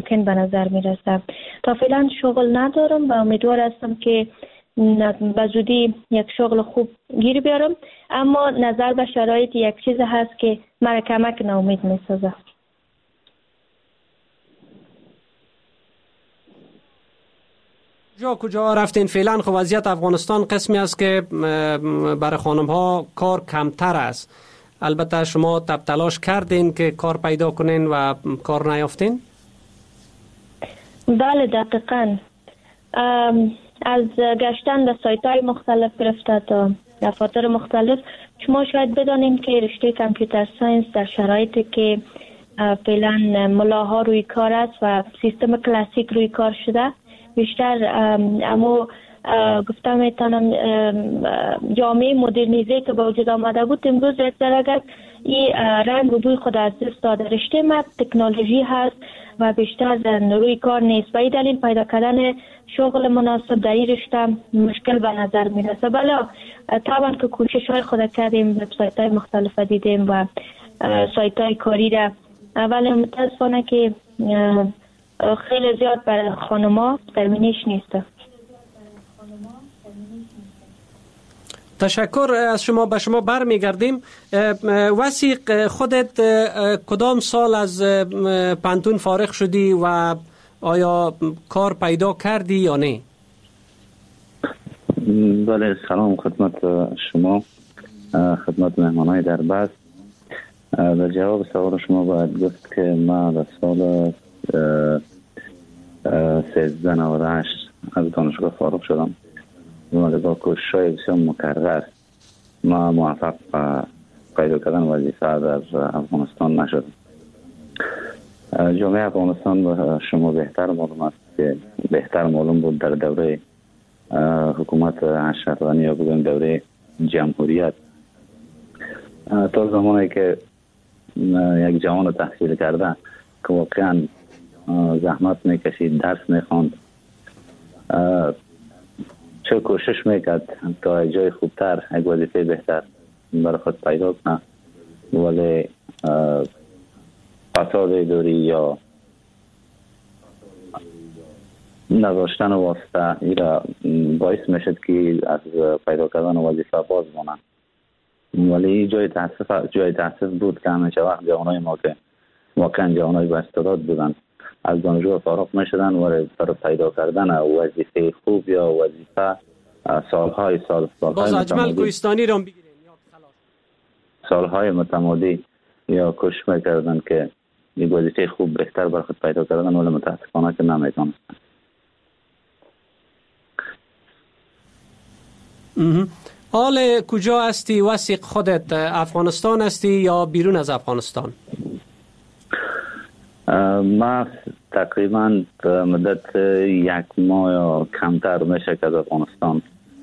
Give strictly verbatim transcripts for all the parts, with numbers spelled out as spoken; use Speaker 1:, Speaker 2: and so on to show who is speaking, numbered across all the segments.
Speaker 1: ممکن به نظر میرسه. تا فعلا شغل ندارم و امیدوار هستم که به زودی یک شغل خوب گیر بیارم، اما نظر به شرایط یک چیز هست که مرا کمک ناامید میسازه.
Speaker 2: کجا کجا رفتین فعلا؟ خب وضعیت افغانستان قسمی است که برای خانم ها کار کمتر است. البته شما تب تلاش کردین که کار پیدا کنین و کار نیافتین؟
Speaker 1: بله دقیقاً. از گشتن به سایت های مختلف گرفته تا دفاتر مختلف، شما شاید بدانیم که رشته کامپیوتر ساینس در شرایطی که فعلا ملاها روی کار است و سیستم کلاسیک روی کار شده، بیشتر اما گفتم میتونم جامعه مدرنیزه که با وجود آمده بود امروز درگه این رنگ و بوی خود از دست داده. رشته ما تکنولوژی هست و بیشتر روی کار نیست و این دلیل پیدا کردن شغل مناسب در این رشته مشکل به نظر میرسه. بله طبعا که کوشش های خود کردیم، وبسایت های مختلف دیدیم و سایت های کاری را، ولی متاسفانه که خیلی زیاد برای خانم‌ها ترمینیش نیست.
Speaker 2: تشکر از شما. به شما برمیگردیم. وثیق، خودت کدام سال از پانتون فارغ شدی و آیا کار پیدا کردی یا نه؟
Speaker 3: بله، سلام خدمت شما، خدمت مهمانای در بحث. در جواب سوال شما باید گفت که ما در سال سیزده نود و هشت از دانشگاه فارغ شدم و با کوشش‌های بسیار مکرر ما موفق پیدا کردن وظیفه در افغانستان نشد. جامعه افغانستان و شما بهتر معلوم است که بهتر معلوم بود در دوره حکومت اشرف غنی یا بگویم دوره جمهوریت، تا زمانی که یک جوان تحصیل کرده که واقعا زحمت میکشید، درس میخواند، چه کوشش میکرد تا یک جای خوبتر، یک وظیفه بهتر برای خود پیدا کنه، ولی فساد اداری یا نداشتن واسطه ایرا باعث میشد که از پیدا کردن وظیفه باز مانند. ولی جای تاسف جای تاسف بود که همیشه وقت جوانای ما که واقعا جوانای با استعداد بودن از دانشگاه فارغ میشدن و برای پیدا کردن وظیفه خوب یا وظیفه سالهای سال
Speaker 2: باز اجمل کوهستانی را بگیرین یا خلاص
Speaker 3: سالهای متمادی یا کوشش میکردن که یک وظیفه خوب بهتر برای خود پیدا کردن، ولی متاسفانه که نمیتونستن.
Speaker 2: حال کجا هستی وثیق خودت؟ افغانستان هستی یا بیرون از افغانستان؟
Speaker 3: ما تقریبا مدت یک ماه یا کمتر میشه که از افغانستان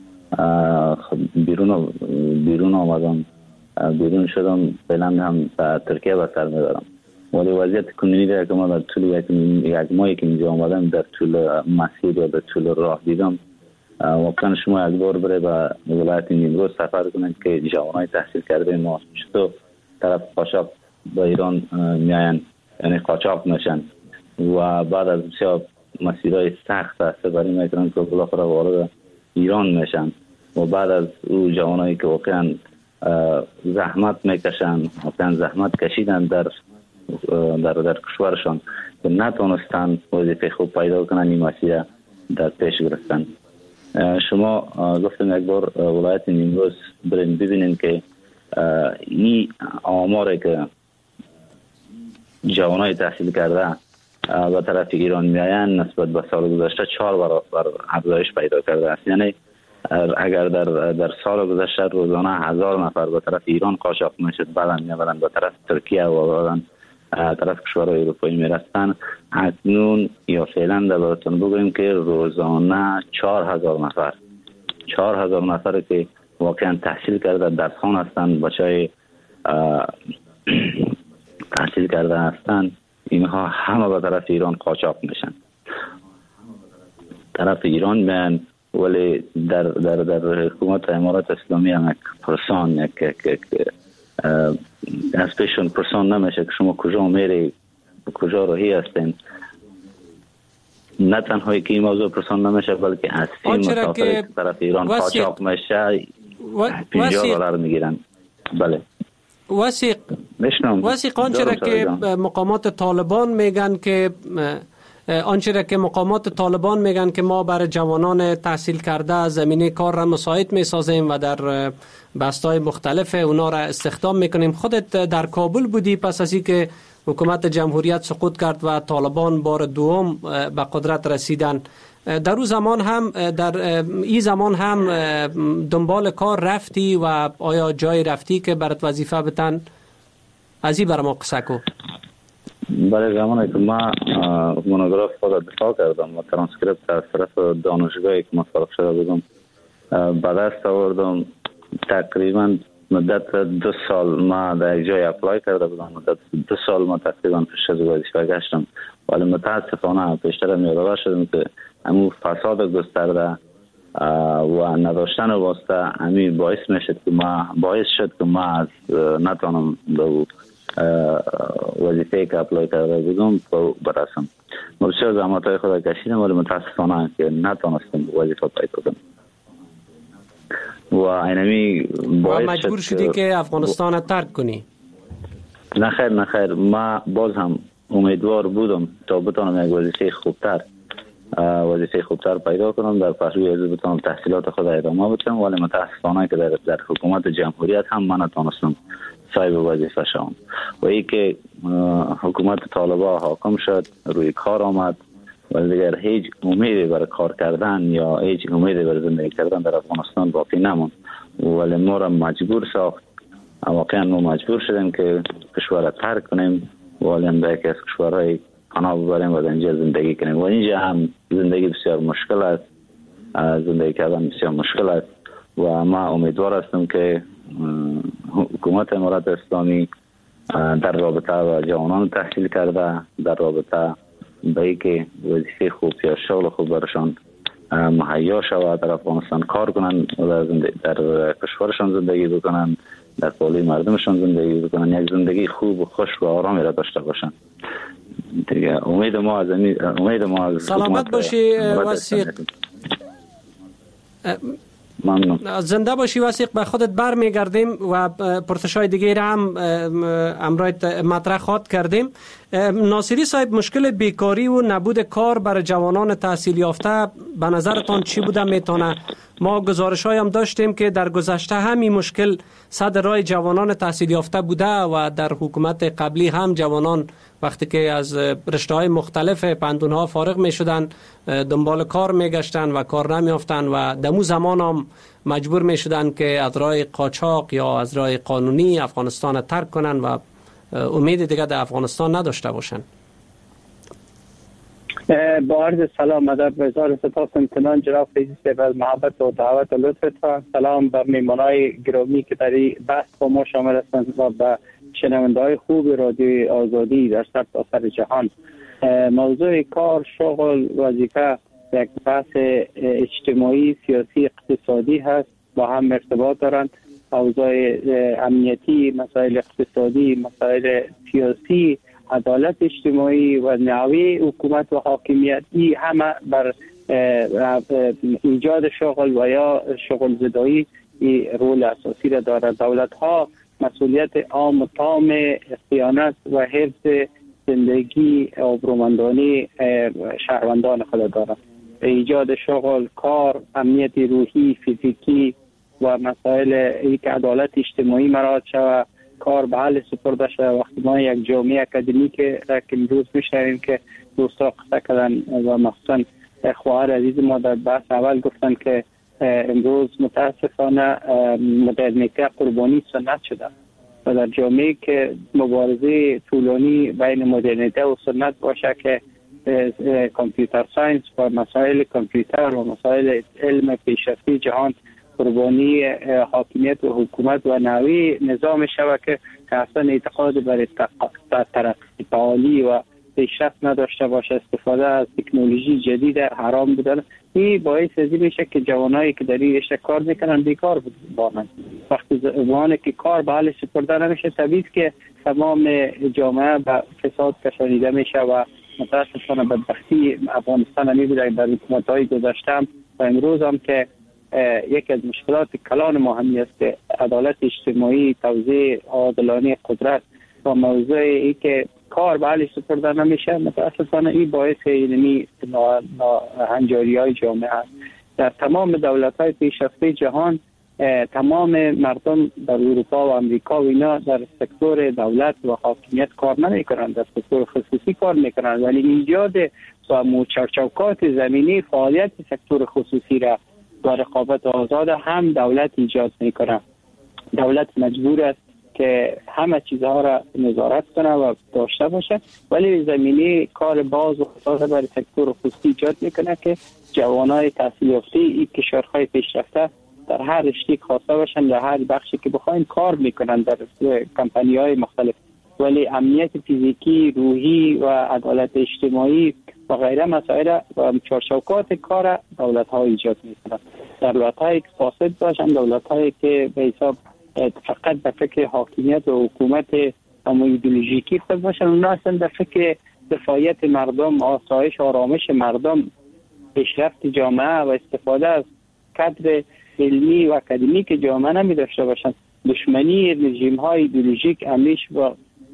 Speaker 3: بیرون بیرون آمدم، بیرون شدم. فعلا هم به ترکیه به سر میبرم، ولی وضعیت کنونی را که ما در طول یک, یک ماهی که اینجا آمدم در طول مسیر یا در طول راه دیدم، واقعا شما یک بار بره به ولایت نیمروز سفر کنید که جوانای تحصیل کرده ما چطور طرف قاچاق به ایران میاین، یعنی قاچاق میشن و بعد از بسیار مسیرهای سخت سفری میکنن که بالاخره وارد ایران میشن و بعد از او جوانایی که واقعا زحمت میکشن، واقعا زحمت کشیدن در در در کشورشان که نتونستن وظیفه خوب پیدا کنن، این مسیر در پیش گرفتن. شما گفتم یک بار ولایت نیمروز برین ببینین که این آماری که جوانای تحصیل کرده به طرف ایران میاین نسبت به سال گذشته چهار برابر افزایش پیدا کرده است. یعنی اگر در در سال گذشته روزانه هزار نفر به طرف ایران قاچاق میشد، بعد میبرن به طرف ترکیه و بعد طرف کشورهای اروپایی میرفتن، اکنون یا فعلا در براتون بگویم که روزانه چهار هزار نفر چهار هزار نفر که واقعا تحصیل کرده درسخوان هستند، بچهای تحصیل کرده هستند، اینها همه به طرف ایران قاچاق میشن. طرف ایران میان ولی در در در حکومت امارات اسلامی هم یک پرسان یک یک از پیشون پرسان نمیشه که شما کجا میری، کجا راهی هستین. نه تنها که این موضوع پرسان نمیشه بلکه اصلی مسافر که طرف ایران قاچاق میشه پنجاه دلار میگیرن. بله
Speaker 2: وثیق وثیق آنچه که مقامات طالبان میگن که آنچه که مقامات طالبان میگن که ما برای جوانان تحصیل کرده زمینه کار را مساعد میسازیم و در بستای مختلف اونا را استخدام میکنیم. خودت در کابل بودی پس از اینکه حکومت جمهوریت سقوط کرد و طالبان بار دوم به قدرت رسیدن، در اون زمان هم در این زمان هم دنبال کار رفتی و آیا جای رفتی که برات وظیفه بتن؟ از این برای ما قصه کو.
Speaker 3: برای زمانی که ما مونوگراف خود دفاع کردم و ترانسکریپت از طرف دانشگاهی که ما فارغ شده بودم به دست آوردم، تقریبا مدت دو سال ما در یک جای اپلای کرده بودم، مدت دو سال ما تقریبا پیش از وظیفه گشتم، ولی متاسفانه پیشتر میراده شدم که همون فساد گسترده و نداشتن واسطه همین باعث میشد که ما باعث شد که ما از نتوانم به وظیفه که اپلای کرده بودم برسم. مرچه زحمت‌های خود کشیدم ولی متاسفانه که نتوانستم وظیفه پیدا کنم و اینمی باعث
Speaker 2: و مجبور شدی که افغانستان ترک کنی.
Speaker 3: نخیر نخیر ما باز هم امیدوار بودم تا بتونم یک وظیفه خوبتر وظیفه خوبتر پیدا کنم، در پهلوی از بتونم تحصیلات خود ادامه بدم، ولی متاسفانه که در, در حکومت جمهوریت هم من نتونستم صاحب وظیفه شدم و ای که حکومت طالبان حاکم شد، روی کار آمد و دیگر هیچ امیدی برای کار کردن یا هیچ امیدی برای زندگی کردن در افغانستان باقی نموند، ولی ما را مجبور ساخت. واقعا ما مجبور شدیم که کشور را ترک کنیم ولی به یکی از کشورهای پناه ببریم و اینجا زندگی کنیم و اینجا هم زندگی بسیار مشکل است، زندگی کردن بسیار مشکل است و ما امیدوار هستم که حکومت امارات اسلامی در رابطه با جوانان تحصیل کرده در رابطه به اینکه وظیفه خوب یا شغل خوب برشان مهیا شود، در افغانستان کار کنند و در کشورشان زندگی بکنند، در پالوی مردمشان زندگی بکنند، یک زندگی خوب و خوش و آرامی را داشته باشند. دیگه امید ما از امید ما از
Speaker 2: سلامت باشی وثیق.
Speaker 3: ممنون.
Speaker 2: زنده باشی وثیق. به خودت برمیگردیم و پرسش‌های دیگه را هم امروز مطرح خواد کردیم. ناصری صاحب، مشکل بیکاری و نبود کار برای جوانان تحصیل یافته به نظرتان چی بوده میتونه؟ ما گزارش‌های هم داشتیم که در گذشته همین مشکل صد رای جوانان تحصیل یافته بوده و در حکومت قبلی هم جوانان وقتی که از رشته‌های مختلف پندونها فارغ می‌شدن دنبال کار می‌گشتن و کار نمی‌یافتن و دمو زمان هم مجبور می‌شدن که از راه قاچاق یا از راه قانونی افغانستان ترک کنن و امید دیگه در افغانستان نداشته باشن.
Speaker 4: با عرض سلام مدار بزار سپاس امتنان جناب فیضی صاحب از محبت و دعوت و لطفتان. سلام بر میمانای گرامی که در این بحث با ما شامل هستند و به شنونده‌های خوب رادیوی آزادی در سرتاسر جهان. موضوع کار، شغل، وظیفه یک بحث اجتماعی، سیاسی، اقتصادی هست، با هم ارتباط دارند. اوضاع امنیتی، مسائل اقتصادی، مسائل سیاسی، عدالت اجتماعی و نحوه حکومت و حاکمیت، این همه بر ایجاد شغل و یا شغل زدایی رول اساسی را دارد. دولت ها مسئولیت عام تام صیانت و حفظ زندگی آبرومندانه شهروندان خود دارد. ایجاد شغل، کار، امنیت روحی، فیزیکی و مسائل ای که عدالت اجتماعی مراعات شود، کار به حال سپرده شده. وقتی ما یک جامعه اکادمیک را که امروز میشنویم که دوستا قصه کردن و مخصوصا خواهر عزیز ما در بحث اول گفتن که امروز متاسفانه مدرنیته قربانی سنت شده و در جامعه که مبارزه طولانی بین مدرنیته و سنت باشه که کامپیوتر ساینس و مسائل کامپیوتر و مسائل علم پیشرفته جهان قربانی حاکمیت و حکومت و نوی نظام شود که اصلا اعتقاد بر ترقی تعالی و پیشرفت نداشته باشه، استفاده از تکنولوژی جدید حرام بودن. این باعث ازی میشه که جوانایی که در این رشته کار میکنن بیکار بمانند. وقتی زمانی که کار به حال سپرده نمیشه، طبیعی که تمام جامعه به فساد کشانیده میشه و متاسفانه بدبختی افغانستان همی بوده در حکومت‌های گذشته و امروز هم که یکی از مشکلات کلان ما همی است که عدالت اجتماعی، توزیع عادلانه قدرت و موضوع ای که کار به حال سپرده نمیشه، متاسفانه این باعث اینمی هنجاری های جامعه است. در تمام دولت های پیشرفته جهان تمام مردم در اروپا و امریکا و اینا در سکتور دولت و حاکمیت کار نمی کنند، در سکتور خصوصی کار می کنند، ولی ایجاد و موچرچوکات زمینی فعالیت سکتور خصوصی را و رقابت آزاد هم دولت ایجاد می کنند. دولت مجبور است که همه چیزها را نظارت کنه و داشته باشه، ولی زمینی کار باز و خاص برای سکتور خصوصی ایجاد میکنه که جوانای تحصیل یافته این کشورهای پیشرفته در هر رشته خواسته باشن، در هر بخشی که بخواین کار میکنن در کمپانی های مختلف، ولی امنیت فیزیکی، روحی و عدالت اجتماعی و غیره مسائل و چارچوبات کار دولت ها ایجاد میکنن. دولت هایی که فاسد باشن، دولت هایی که به حساب فقط در فکر حاکمیت و حکومت اما ایدئولوژیکی خود باشن، اونا اصلا در فکر دفاعیت مردم، آسایش آرامش مردم، پیشرفت جامعه و استفاده از کادر علمی و اکادمیک جامعه نمی داشته باشن. دشمنی رژیم های ایدئولوژیک امیش و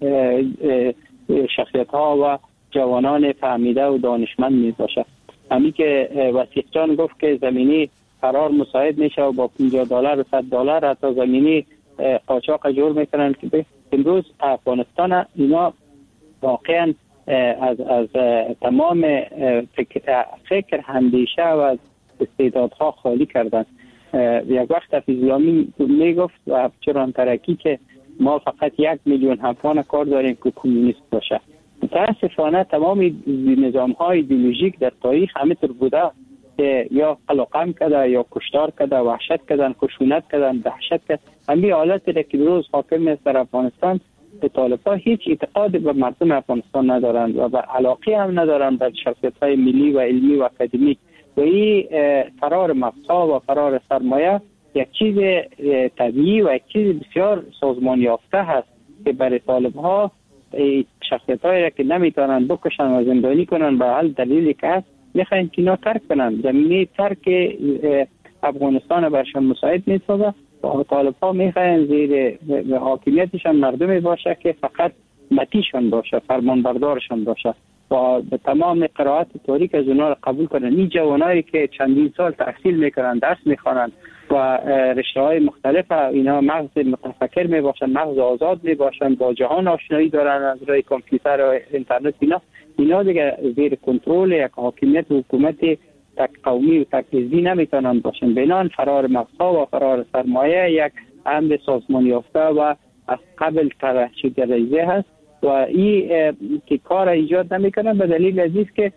Speaker 4: شخصیت ها و جوانان فهمیده و دانشمند می باشه. همین که وثیق جان گفت که زمینی قرار مساعد میشه و با پنجاه دلار و صد دلار حتی زمینی قاچاق جور میکنن که امروز افغانستان اینا واقعا از از تمام فکر, فکر اندیشه و از استعدادها خالی کردن. یک وقت حفیظ الله میگفت و چران ترکی که ما فقط یک میلیون افغان کار داریم که کمونیست باشه. متاسفانه تمام نظام های ایدئولوژیک در تاریخ همینطور بوده که یا قلقم کده یا کشتار کده، وحشت کردن، خشونت کردن، دهشت کردن. همین حالتی که روز حاکم است در افغانستان، به طالبان هیچ اعتقاد به مردم افغانستان ندارند و به علاقه هم ندارند در شخصیت‌های ملی و علمی و اکادمیک. و این فرار مغزها و فرار سرمایه یک چیز طبیعی و یک چیز بسیار سازمان یافته هست که برای طالب‌ها شخصیت‌هایی که نمیتونن بکشن و زندانی کنن به هر دلیلی که هست میخواین که اینا ترک کنن. زمینه ترک افغانستان برشان مساعد نیست و طالب‌ها میخواین زیر حاکمیتشان مردمی باشه که فقط متیشان باشه، فرمانبردارشان باشه و به تمام قرائت تاریک از اونا را قبول کنن. این جوانایی که چندین سال تحصیل میکنن، درس میخوانن و رشته های مختلف اینا مغز متفکر میباشن، مغز آزاد میباشن، با جهان آشنایی دارن از روی کامپیوتر و اینترنت، اینا اینا دیگه زیر کنترل یک حاکمیت و حکومت تک قومی و تک حزبی نمیتونن باشن. بنان فرار مغزها و فرار سرمایه یک امر سازمان یافته و از قبل طرح شده ریزه هست و این که کار ایجاد نمیکنه به دلیل عزیز که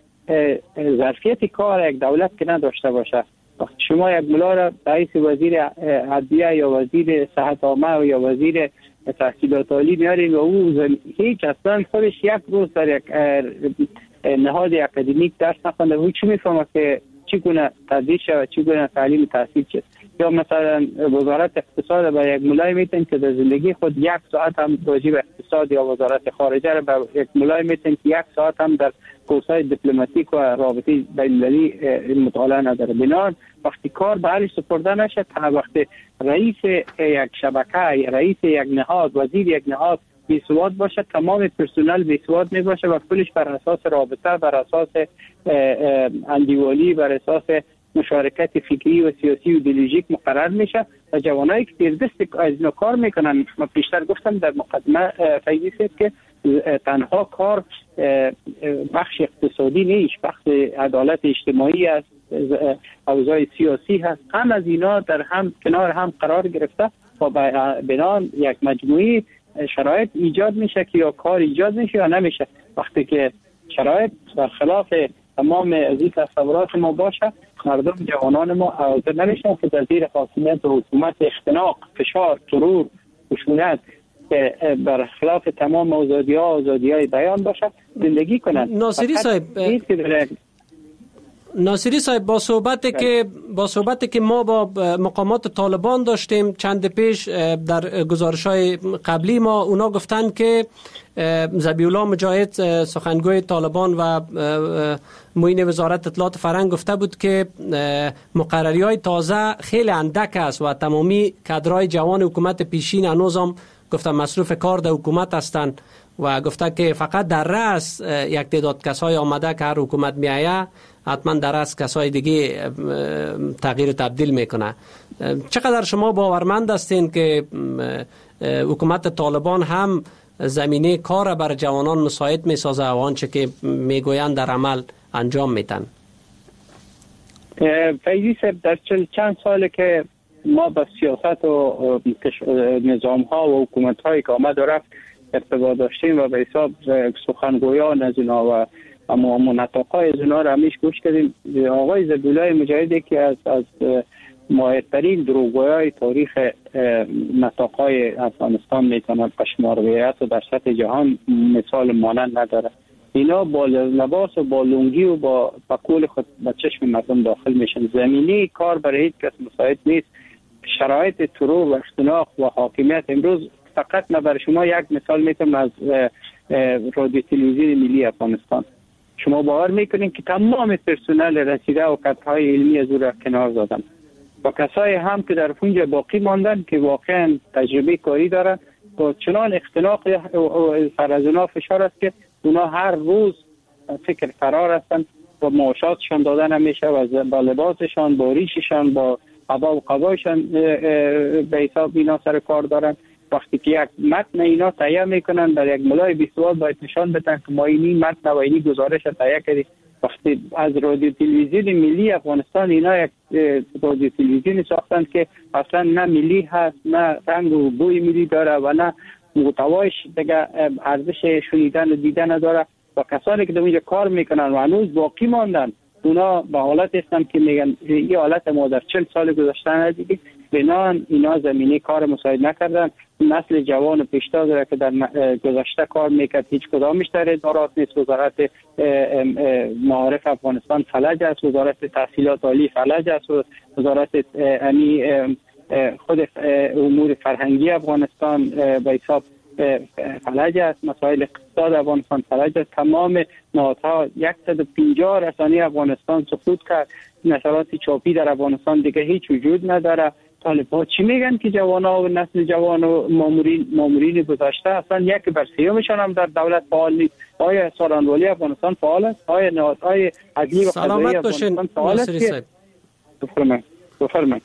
Speaker 4: ظرفیت کار یک دولت که نداشته باشه. وقتی شما یک ملا را رئیس وزیر عدلیه یا وزیر صحت عامه یا وزیر تحصیلات عالی میارین و او هیچ اصلا خودش یک روز در یک نهاد اکادمیک درس نخونده، او چی میفهمه که چگونه تدریس و چگونه تعلیم تحصیل چه؟ یا مثلا وزارت اقتصاد با یک ملای میتن که در زندگی خود یک ساعت هم راجع به اقتصاد یا وزارت خارجه را با یک ملای میتن که یک ساعت هم در کورس‌های دیپلماتیک و رابطه بین‌المللی مطالعه نداره. بنابراین وقتی کار به حالش سپرده نشه، تا وقتی رئیس یک شبکه، رئیس یک نهاد، وزیر یک نهاد بیسواد باشه، تمام پرسنل بیسواد می باشه و کلش بر اساس رابطه، بر اساس اندیوالی، بر اساس مشارکت فکری و سیاسی و ایدئولوژیک مقرر میشه و جوانایی که تیر دست از اینا کار میکنن. من پیشتر گفتم در مقدمه فیضی که تنها کار بخش اقتصادی نیست، بخش عدالت اجتماعی است، اوضاع سیاسی هست، هم از اینا در هم کنار هم قرار گرفته و بنان یک مجموعی شرایط ایجاد میشه که یا کار ایجاد میشه یا نمیشه. وقتی که شرایط برخلاف تمام از این تصورات ما باشه، مردم جوانان ما حاضر نمیشن که در زیر حاکمیت و حکومت اختناق، فشار، ترور، خشونت که برخلاف تمام آزادی‌ها آزادی‌های بیان باشه زندگی کنند.
Speaker 2: ناصری صاحب ناصری صاحب، با صحبتی که با صحبتی که ما با مقامات طالبان داشتیم چند پیش در گزارش‌های قبلی ما، اونا گفتن که ذبیح الله مجاهد سخنگوی طالبان و معین وزارت اطلاعات فرهنگ گفته بود که مقرری‌های تازه خیلی اندک است و تمامی کادرهای جوان حکومت پیشین هنوز هم گفتن مصروف کار در حکومت هستند و گفته که فقط در رأس یک تعداد کسای آمده که هر حکومت میآید حتما در رأس کسای دیگه تغییر و تبدیل میکنه. چقدر شما باورمند هستین که حکومت طالبان هم زمینه کار بر جوانان مساعد میسازه و آنچه که میگویند در عمل انجام میدن؟
Speaker 4: فیضی صاحب، در چند ساله که ما با سیاست و نظام ها و حکومت هایی که آمد و رفت ارتباط داشتیم و به حساب سخنگویان از اینا و اما منطقای از اینا را همیش گوش کردیم. آقای ذبیح الله مجاهدی که از از ماهرترین دروغگویای تاریخ نطاقای افغانستان میتونه بشمار بیاید و در سطح جهان مثال مانند نداره. اینا با لباس و با لنگی و با پکول خود به چشم مردم داخل میشن. زمینی کار برای هیچ کس مساعد نیست. شرایط ترور و اختناق و حاکمیت امروز فقط من برای شما یک مثال میتونم از رادیو تلویزیون ملی افغانستان. شما باور میکنین که تمام پرسنل رسیده و کادرهای علمی از او را کنار دادن و کسایی هم که در اونجا باقی ماندن که واقعا تجربه کاری دارن با چنان اختناق سر از اونا فشار است که اونا هر روز فکر فرار هستن و معاشاتشان دادن نمیشه و با لباسشان، با ریششان، با قبا و قبایشان به حساب اینا سر کار دارن. وقتی که یک متن اینا تهیه میکنن در یک ملای بیستوال باید نشان بدن که ما اینی متن و اینی گزارش تهیه کردیم. وقتی از رادیو تلویزیون ملی افغانستان اینا یک رادیو تلویزیونی ساختن که اصلا نه ملی هست، نه رنگ و بوی ملی داره و نه محتوایش دیگه ارزش شنیدن و دیدن نداره و کسانی که در اینجا کار میکنن و هنوز باقی ماندن اونا به حالت هستن که میگن این حالت ما در چهل سال گذشته ندیدیم. بنان اینا زمینه کار مساعد نکردن. نسل جوان و پیشتاز را که در گذشته کار میکرد هیچ کدامش در ادارات نیست. وزارت معارف افغانستان فلج است، وزارت تحصیلات عالی فلج است، وزارت امی خود امور فرهنگی افغانستان به حساب فلج است، مسائل اقتصاد افغانستان فلج است. تمام نهادها صد و پنجاه رسانه افغانستان سقوط کرد. نشرات چاپی در افغانستان دیگه هیچ وجود نداره. طالبان چی میگن که جوانا و نسل جوان و مامورین مامورین گذشته اصلا یک بر سیومشان هم در دولت فعال نیست. آیا سالانوالی افغانستان فعال است؟ آیا نهادهای عدلی و قضایی افغانستان فعال است؟ بفرمایید بفرمایید.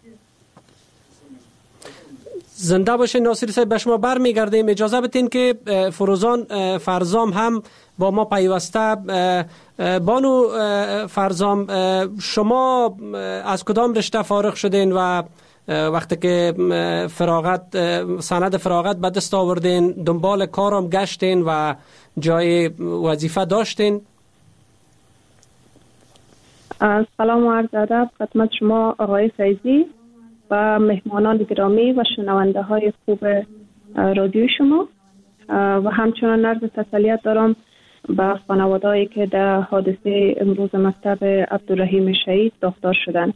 Speaker 2: زنده باشین ناصری صاحب. به شما برمیگردیم. اجازه بدین که فروزان فرزام هم با ما پیوسته. بانو فرزام، شما از کدام رشته فارغ شدین و وقتی که فراغت سند فراغت به دست آوردین دنبال کارم گشتین و جای وظیفه داشتین؟
Speaker 5: سلام و عرض ادب خدمت شما آقای فیضی و مهمانان گرامی و شنونده های خوب رادیو شما و همچنان عرض تسلیت دارم به خانواده‌ای که در حادثه امروز مکتب عبدالرحیم شهید داغدار شدند.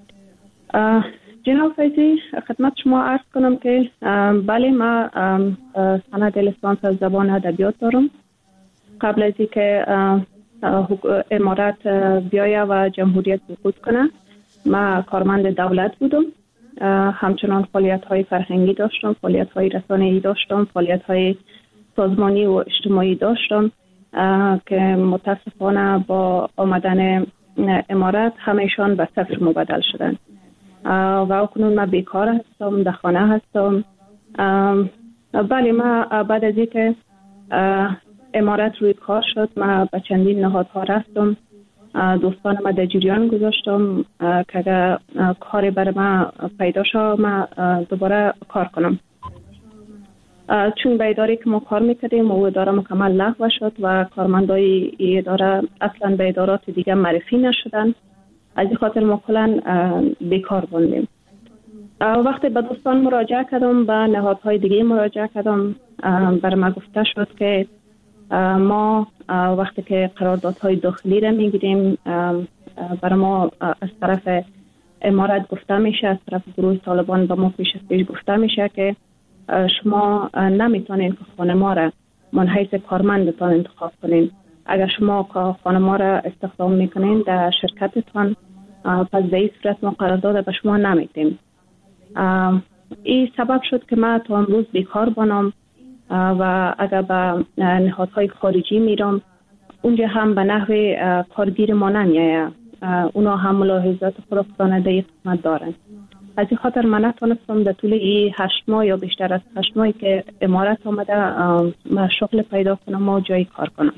Speaker 5: جناب فیضی، خدمت شما عرض کنم که بله، ما سند لیسانس از زبان ادبیات دارم. قبل از اینکه امارت بیایه و جمهوریت سقوط کنه ما کارمند دولت بودم. همچنان فعالیت های فرهنگی داشتم، فعالیت های رسانه‌ای داشتم، فعالیت های سازمانی و اجتماعی داشتم که متاسفانه با آمدن امارت همه‌شان به صفر مبدل شدن و اکنون من بیکار هستم، در خانه هستم. بله، ما بعد از اینکه امارت روی کار شد ما به چندین نهادها رفتم، دوستان ما در جریان گذاشتم که اگر کاری برای ما پیدا شد ما دوباره کار کنم. چون به اداره که ما کار میکردیم و اداره مکمل لغو شد و کارمندای اداره اصلا به ادارات دیگه معرفی نشدن، از این خاطر ما کلا بیکار بودیم. وقتی به دوستان مراجعه کردم، به نهادهای دیگه مراجعه کردم، برای ما گفته شد که ما وقتی که قراردادهای داخلی را میگیریم برای ما از طرف امارات گفته میشه، از طرف گروه طالبان به ما پیش پیش گفته میشه که شما نمیتونین که خانه ما را من حیث کارمندتان انتخاب کنین. اگر شما خانه ما را استخدام میکنین در شرکتتان، پس به این صورت ما قرارداد به شما نمیتیم. این سبب شد که من تا امروز بیکار بانم و اگر به نهادهای خارجی میرم اونجا هم به نحو کارگیر ما نمیایه، اونا هم ملاحظات خودشان در قسمت دارن. از این خاطر من نتونستم در طول این هشت ماه یا بیشتر از هشت ماهی که امارات آمده من شغل پیدا کنم و جایی کار کنم.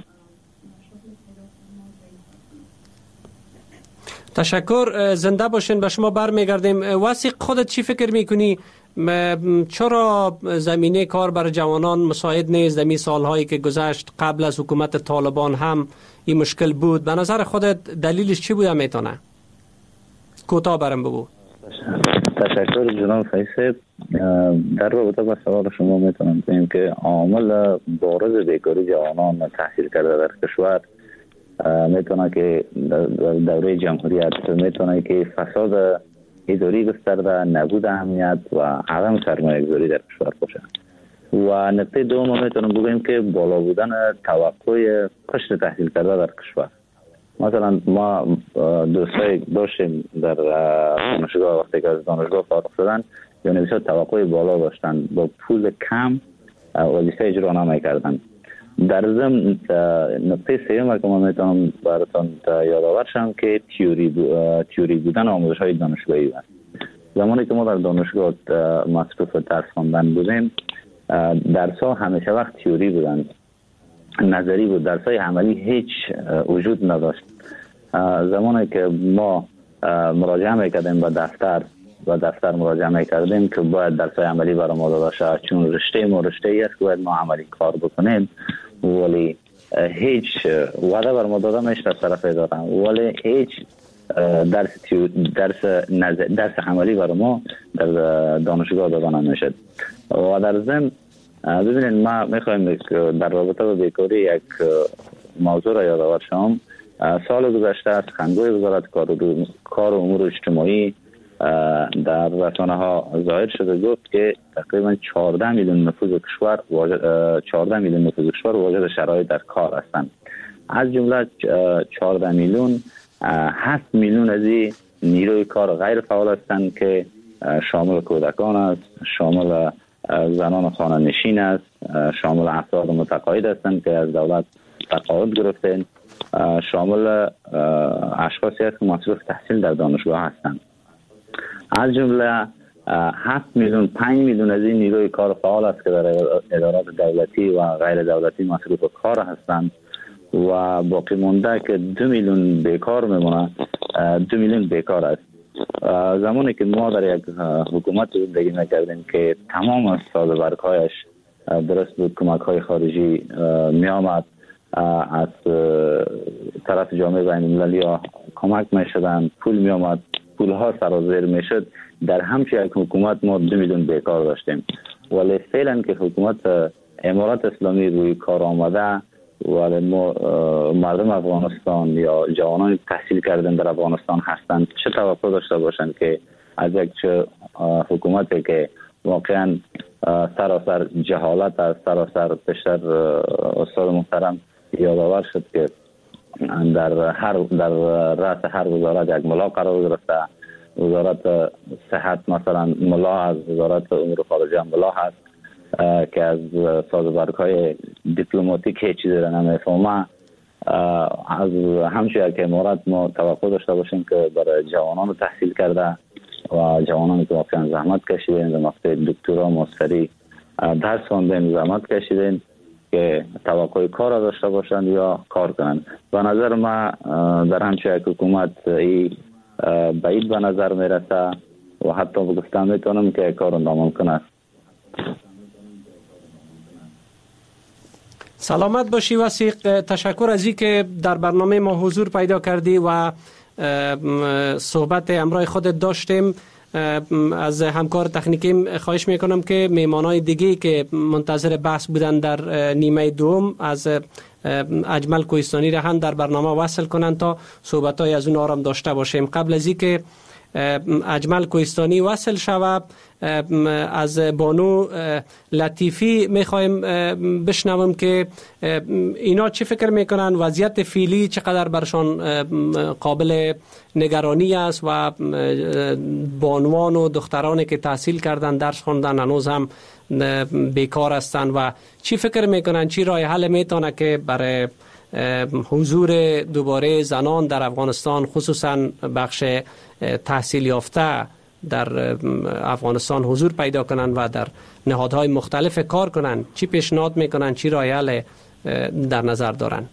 Speaker 2: تشکر، زنده باشین. به شما برمیگردیم. وثیق، خودت چی فکر میکنی؟ چرا زمینه کار برای جوانان مساعد نیست؟ در می سالهایی که گذشت قبل از حکومت طالبان هم این مشکل بود. به نظر خودت دلیلش چی بوده میتونه؟ کوتاه برام بگو.
Speaker 3: تشکر جناب فیصل. در رابطه با سوال شما میتونم بگم که عامل بارز بیکاری جوانان تحصیل کرده در کشور میتونه که دوره جمهوریت، میتونه که فساد اداری گسترده، نبود اهمیت و عدم سرمایه گذاری در کشور باشه. و نکته دوم میتونم بگم که بالا بودن توقع قشر تحصیل کرده در کشور. مثلا ما دوستای داشتیم در دانشگاه، وقتی که از دانشگاه فارغ شدن یا بسیار توقع بالا داشتن، با پول کم وظیفه اجرا نمی‌کردن. در ضمن نکته سوم که من میتونم براتون یادآور شم که تیوری بو، تیوری بودن آموزش های دانشگاهی است. زمانی که ما در دانشگاه مصروف درس خواندن بودیم، درس ها همیشه وقت تیوری بودن، نظری بود، درس های عملی هیچ وجود نداشت. زمانی که ما مراجعه میکردیم به دفتر و دفتر مراجعه میکردیم که باید درس های عملی برای ما داده شد، چون رشته ما رشته ای است که باید ما عملی کار بکنیم، ولی هیچ وعده بر ما داده میشد از طرف اداره، ولی هیچ درس درس نظر درس عملی برای ما در دانشگاه داده نمیشد. و در ضمن ببینید، ما میخوایم در رابطه با بیکاری یک موضوع را یادآور شم. سال گذشته از سخنگوی وزارت کار و امور اجتماعی در رسانه ها ظاهر شده گفت که تقریبا چهارده میلیون نفوذ کشور چهارده میلیون نفوذ کشور واجد شرایط در کار هستند. از جمله چهارده میلیون هفت میلیون از این نیروی کار غیر فعال هستند که شامل کودکان است، شامل زنان خانه نشین است، شامل افراد متقاعد هستند که از دولت تقاعد گرفتند، شامل اشخاصی است که مصروف تحصیل در دانشگاه هستند. از جمله هفت میلیون پنج میلیون از این نیروی کار فعال است که در ادارات دولتی و غیر دولتی مصروف کار هستند و باقی مونده که دو میلیون بیکار میمونه. دو میلیون بیکار است. زمانی که ما در یک حکومت زندگی میکردیم که تمام از سازبرگ‌هایش درست بود، کمک های خارجی می آمد، از طرف جامعه بین المللی ها کمک می شدن، پول می آمد، پول ها سرازیر می شد. در همچه یک حکومت ما دو میلیون بیکار داشتیم، ولی فعلا که حکومت امارات اسلامی روی کار آمده، ولی ما مردم افغانستان یا جوانان تحصیل کردن در افغانستان هستند، چه توقع داشته باشند که از یک حکومتی که واقعا سراسر جهالت است، سراسر پیشتر استاد محترم یادآور شد که در هر در رأس هر وزارت یک ملا قرار گرفته. وزارت صحت مثلا ملا از وزارت امور خارجه ملا هست که از سازبرگ‌های دیپلماتیک هیچ چیزی را نمیفهمه. از همچنین که امارات ما توقع داشته باشیم که برای جوانان تحصیل کرده و جوانانی که واقعا زحمت کشیدن در مقطع دکترا ماستری درس خواندن، زحمت کشیدن، که توقع کار داشته باشند یا کار کنند. به نظر ما در همچنین یک حکومت ای بعید به نظر میرسه و حتی بگفتم میتونم که کار ناممکن است.
Speaker 2: سلامت باشی وثیق. تشکر از این که در برنامه ما حضور پیدا کردی و صحبت امرای خودت داشتیم. از همکار تکنیکیم خواهش میکنم که میمانای دیگه که منتظر بحث بودن در نیمه دوم از اجمل کوهستانی را هم در برنامه وصل کنند تا صحبت‌های از اون آرام داشته باشیم. قبل از اینکه اجمل کوهستانی وصل شود، از بانو لطیفی میخوایم بشنوم که اینا چی فکر میکنن، وضعیت فعلی چقدر برشان قابل نگرانی است و بانوان و دخترانی که تحصیل کردن درس خوندن هنوز هم بیکار هستند و چی فکر میکنن چی راه حل میتونه که برای حضور دوباره زنان در افغانستان، خصوصا بخش تحصیل یافته در افغانستان حضور پیدا کنن و در نهادهای مختلف کار کنن، چی پیشنهاد میکنن، چی راه حل در نظر دارن؟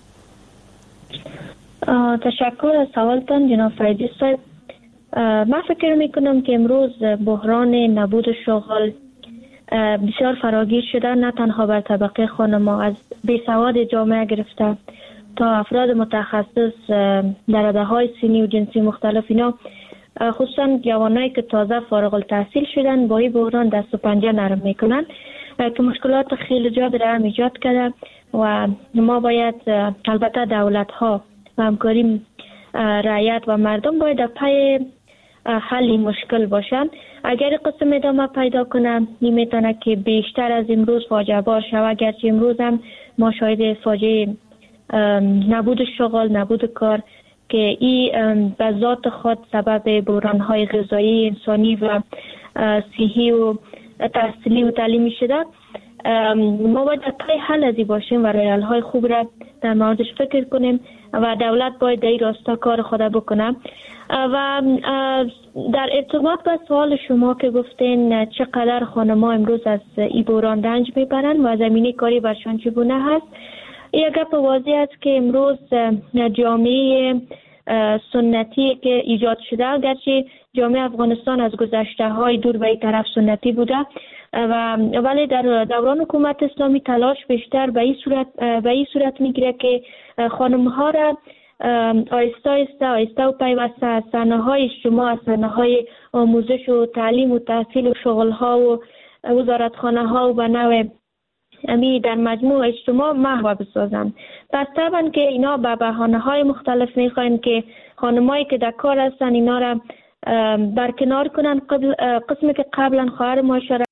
Speaker 1: تشکر از سوالتان جناب فریدی صاحب. من فکر میکنم که امروز بحران نبود شغل بسیار فراگیر شده، نه تنها بر طبقه خانم‌ها، از بیسواد جامعه گرفته تا افراد متخصص در رشته‌های سنی و جنسی مختلف. اینا خصوصا جوانایی که تازه فارغ التحصیل شدن با این بحران دست و پنجه نرم میکنن که مشکلات خیلی زیاد را هم ایجاد کرده و ما باید، البته دولت ها و همکاری رعیت و مردم باید در پی حل این مشکل باشن. اگر قسم ادامه پیدا کنه نمیتونه که بیشتر از امروز فاجعه بار شود، گرچه امروز هم ما شاهد فاجعه نبود شغل، نبود کار که این به ذات خود سبب بحران‌های غذایی، انسانی و صحی و تحصیلی و تعلیمی شده. ما باید در پی حل ازی باشیم و راه خوب را در موردش فکر کنیم و دولت باید در این راستا کار خود بکنه. و در ارتباط با سوال شما که گفتین چقدر خانم‌ها امروز از این بحران رنج میبرن و زمینه کاری برشان چگونه هست، یک گپ واضح است که امروز جامعه سنتی که ایجاد شده، گرچه جامعه افغانستان از گذشته های دور به این طرف سنتی بوده و ولی در دوران حکومت اسلامی تلاش بیشتر به این صورت به این صورت میگیره که خانم ها را آیسته آیسته آیسته و پیوسته از صحنه‌های اجتماع، از صحنه‌های آموزش و تعلیم و تحصیل و شغل ها و وزارتخانه ها و به نوع امی در مجموع اجتماع محو بسازن. پس طبعا که اینا به بهانه های مختلف میخواین که خانمایی که در کار هستن اینا را برکنار کنن. قبل قسمی که قبلا خواهر معاشره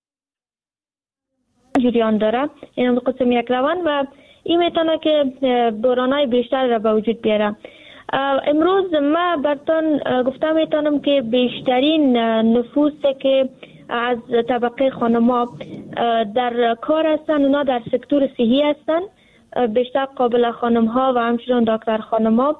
Speaker 1: جریان داره، این قسم یک روان و این میتونه که بحرانای بیشتر را به وجود بیاره. امروز ما برتون گفتم میتونم که بیشترین نفوسی که از طبقه خانم‌ها در کار هستن اونا در سکتور صحی هستن، بیشتر قابل خانم‌ها و همچنان دکتر خانم‌ها.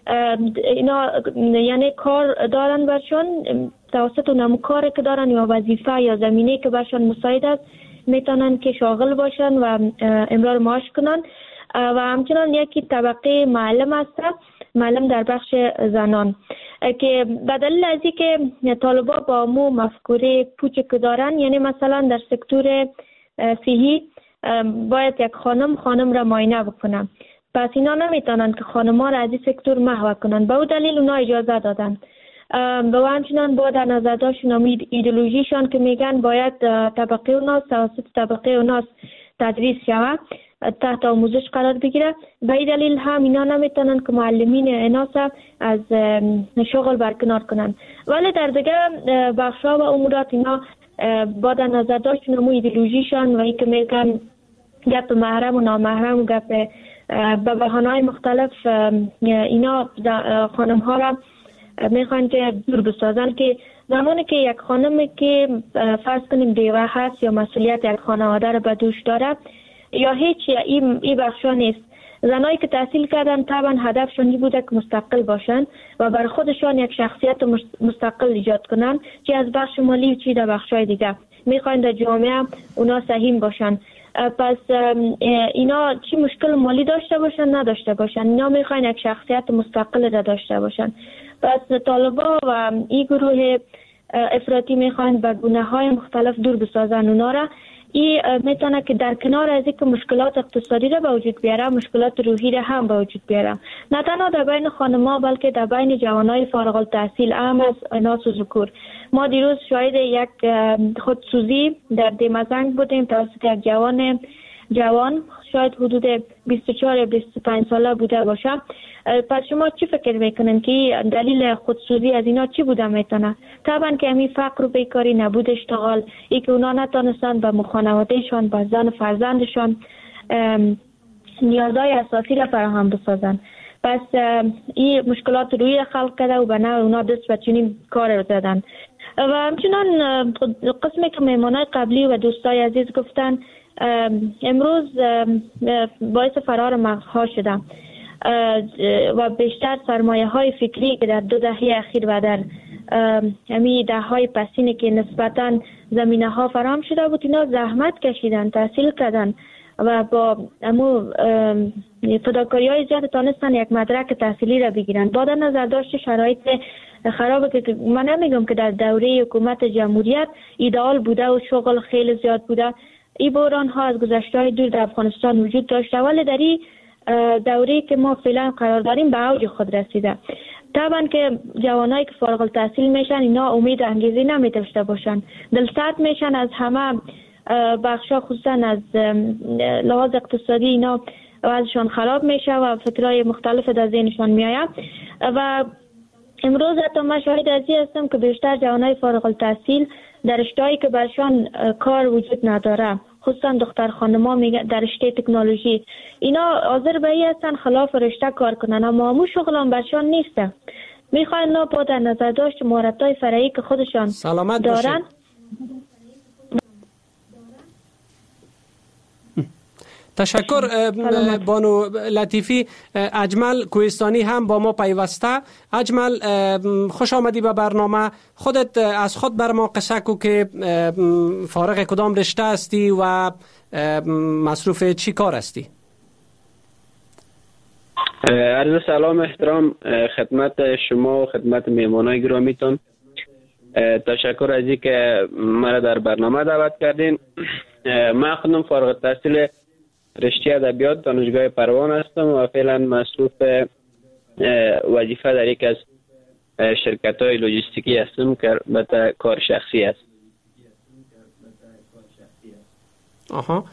Speaker 1: اینا یعنی کار دارن برشان توسط اونم کاری که دارن یا وظیفه یا زمینه که برشان مساعد است میتونن که شاغل باشن و امرار معاش کنن. و همچنان یکی طبقه معلم هست، معلم در بخش زنان که به دلیل از اینکه طالبا با مو مفکوره پوچ که دارن، یعنی مثلا در سکتور صحی باید یک خانم خانم را معاینه بکنن، پس اینا نمیتونن که خانم ها را از این سکتور محو کنن، به اون دلیل اونا اجازه دادن. و همچنان با در نظر داشتن ایدئولوژیشان که میگن باید طبقه اوناس توسط طبقه اوناس تدریس شود، تحت آموزش قرار بگیره، به این دلیل هم اینا نمیتونن که معلمین ایناس از شغل برکنار کنن. ولی در دیگه بخشا و امورات اینا با در نظر داشتن امو ایدئولوژیشان و ای که میگن گپ محرم و نامحرم و گپ به بهانه‌های مختلف اینا خانم ها را میخوان که دور بسازن که زمانی که یک خانمی که فرض کنیم بیوه هست یا مسئولیت یک خانواده را به دوش داره یا هیچ این ای بخشا نیست، زنایی که تحصیل کردن طبعا هدفشون این بوده که مستقل باشن و بر خودشان یک شخصیت مستقل ایجاد کنن، چی از بخش مالی و چی در بخشای دیگه میخوان در جامعه اونا سهیم باشن. پس اینا چی مشکل مالی داشته باشن نداشته باشن، اینا میخوان یک شخصیت مستقل را داشته باشن. پس طالبا و این گروه افراطی میخوان به گونه های مختلف دور بسازن اونا را. این میتونه که در کنار از اینکه مشکلات اقتصادی را به وجود بیاره، مشکلات روحی را هم به وجود بیاره، نه تنها در بین خانم‌ها بلکه در بین جوانای فارغ التحصیل هم از اناث و ذکور. ما دیروز شاهد یک خودسوزی در دیمزنگ بودیم توسط یک جوان جوان، شاید حدود بیست و چهار یا بیست و پنج ساله بوده باشه. پس شما چی فکر میکنین که دلیل خودسوزی از اینا چی بوده میتونه؟ طبعا که همین فقر و بیکاری، نبود اشتغال، ای که اونا نتونستن به خانوادهشان، به زن فرزندشان نیازهای اساسی را فراهم بسازن. پس این مشکلات روی خلق کرده و به نوع اونا دست به چنین کار رو زدن. و همچنان قسمی که مهمانای قبلی و دوستای عزیز گفتن، امروز باعث فرار مغزها شده و بیشتر سرمایه های فکری که در دو دهه اخیر و در همین دهه های پسینه که نسبتاً زمینه ها فراهم شده بود، اینا زحمت کشیدن، تحصیل کردن و با امو فداکاری های زیاد تانستن یک مدرک تحصیلی را بگیرن. با در نظر داشت شرایط خرابه که من نمیگم که در دوره حکومت جمهوریت ایدئال بوده و شغل خیلی زیاد بوده، این بحران ها از گذشته های دور در افغانستان وجود داشته، ولی در این دوره‌ای که ما فعلا قرار داریم به اوج خود رسیده. طبعا که جوانایی که فارغ التحصیل میشن اینا امید انگیزی نمی داشته باشن، دلسرد میشن از همه بخشا، خصوصا از لحاظ اقتصادی اینا وضعشان خراب میشه و فکرهای مختلف در ذهنشان میآید. و امروز حتی من شاهد از این هستم که بیشتر جوانای فارغ التحصیل در رشته‌ای که برشان کار وجود نداره، خصوصا دختر خانم‌ها میگه در رشته تکنولوژی، اینا حاضر به این هستن خلاف رشته کار کنن، اما همون شغل هم برشان نیسته. میخواین نا با در نظر داشت مهارت‌های فرعی که خودشان
Speaker 2: سلامت
Speaker 1: دارن
Speaker 2: باشید. تشکر بانو لطیفی. اجمل کوهستانی هم با ما پیوسته. اجمل خوش آمدی به برنامه. خودت از خود بر ما قصه کو که فارغ کدام رشته هستی و مصروف چی کار هستی؟
Speaker 6: عرض سلام احترام خدمت شما و خدمت مهمانای گرامیتون. تشکر از این که مرا در برنامه دعوت کردین. من خودم فارغ التحصیل رشته ادبیات دانشگاه پروان هستم و فعلا مصروف وظیفه در یک از شرکت های لوجستیکی هستم که البته کار شخصی است.
Speaker 2: آها.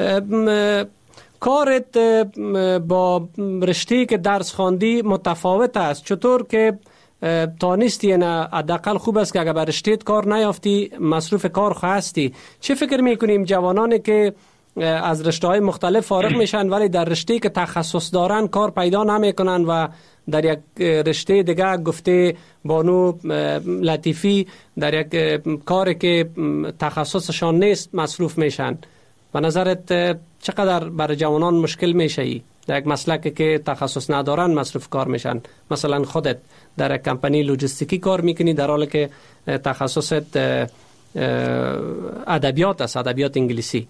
Speaker 2: کارت با رشته که درس خواندی متفاوت است. چطور که تانستی؟ نه حداقل خوب است که اگر به رشته کار نیافتی مصروف کار هستی. چه فکر میکنیم جوانانی که از رشته‌های مختلف فارغ میشن ولی در رشته‌ای که تخصص دارن کار پیدا نمیکنن و در یک رشته دیگه گفته بانو لطیفی در یک کاری که تخصصشان نیست مصروف میشن؟ به نظرت چقدر برای جوانان مشکل میشه ای در یک مسلکی که تخصص ندارن مصروف کار میشن؟ مثلا خودت در یک کمپانی لوجستیکی کار میکنی در حالی که تخصصت ادبیات است، ادبیات انگلیسی.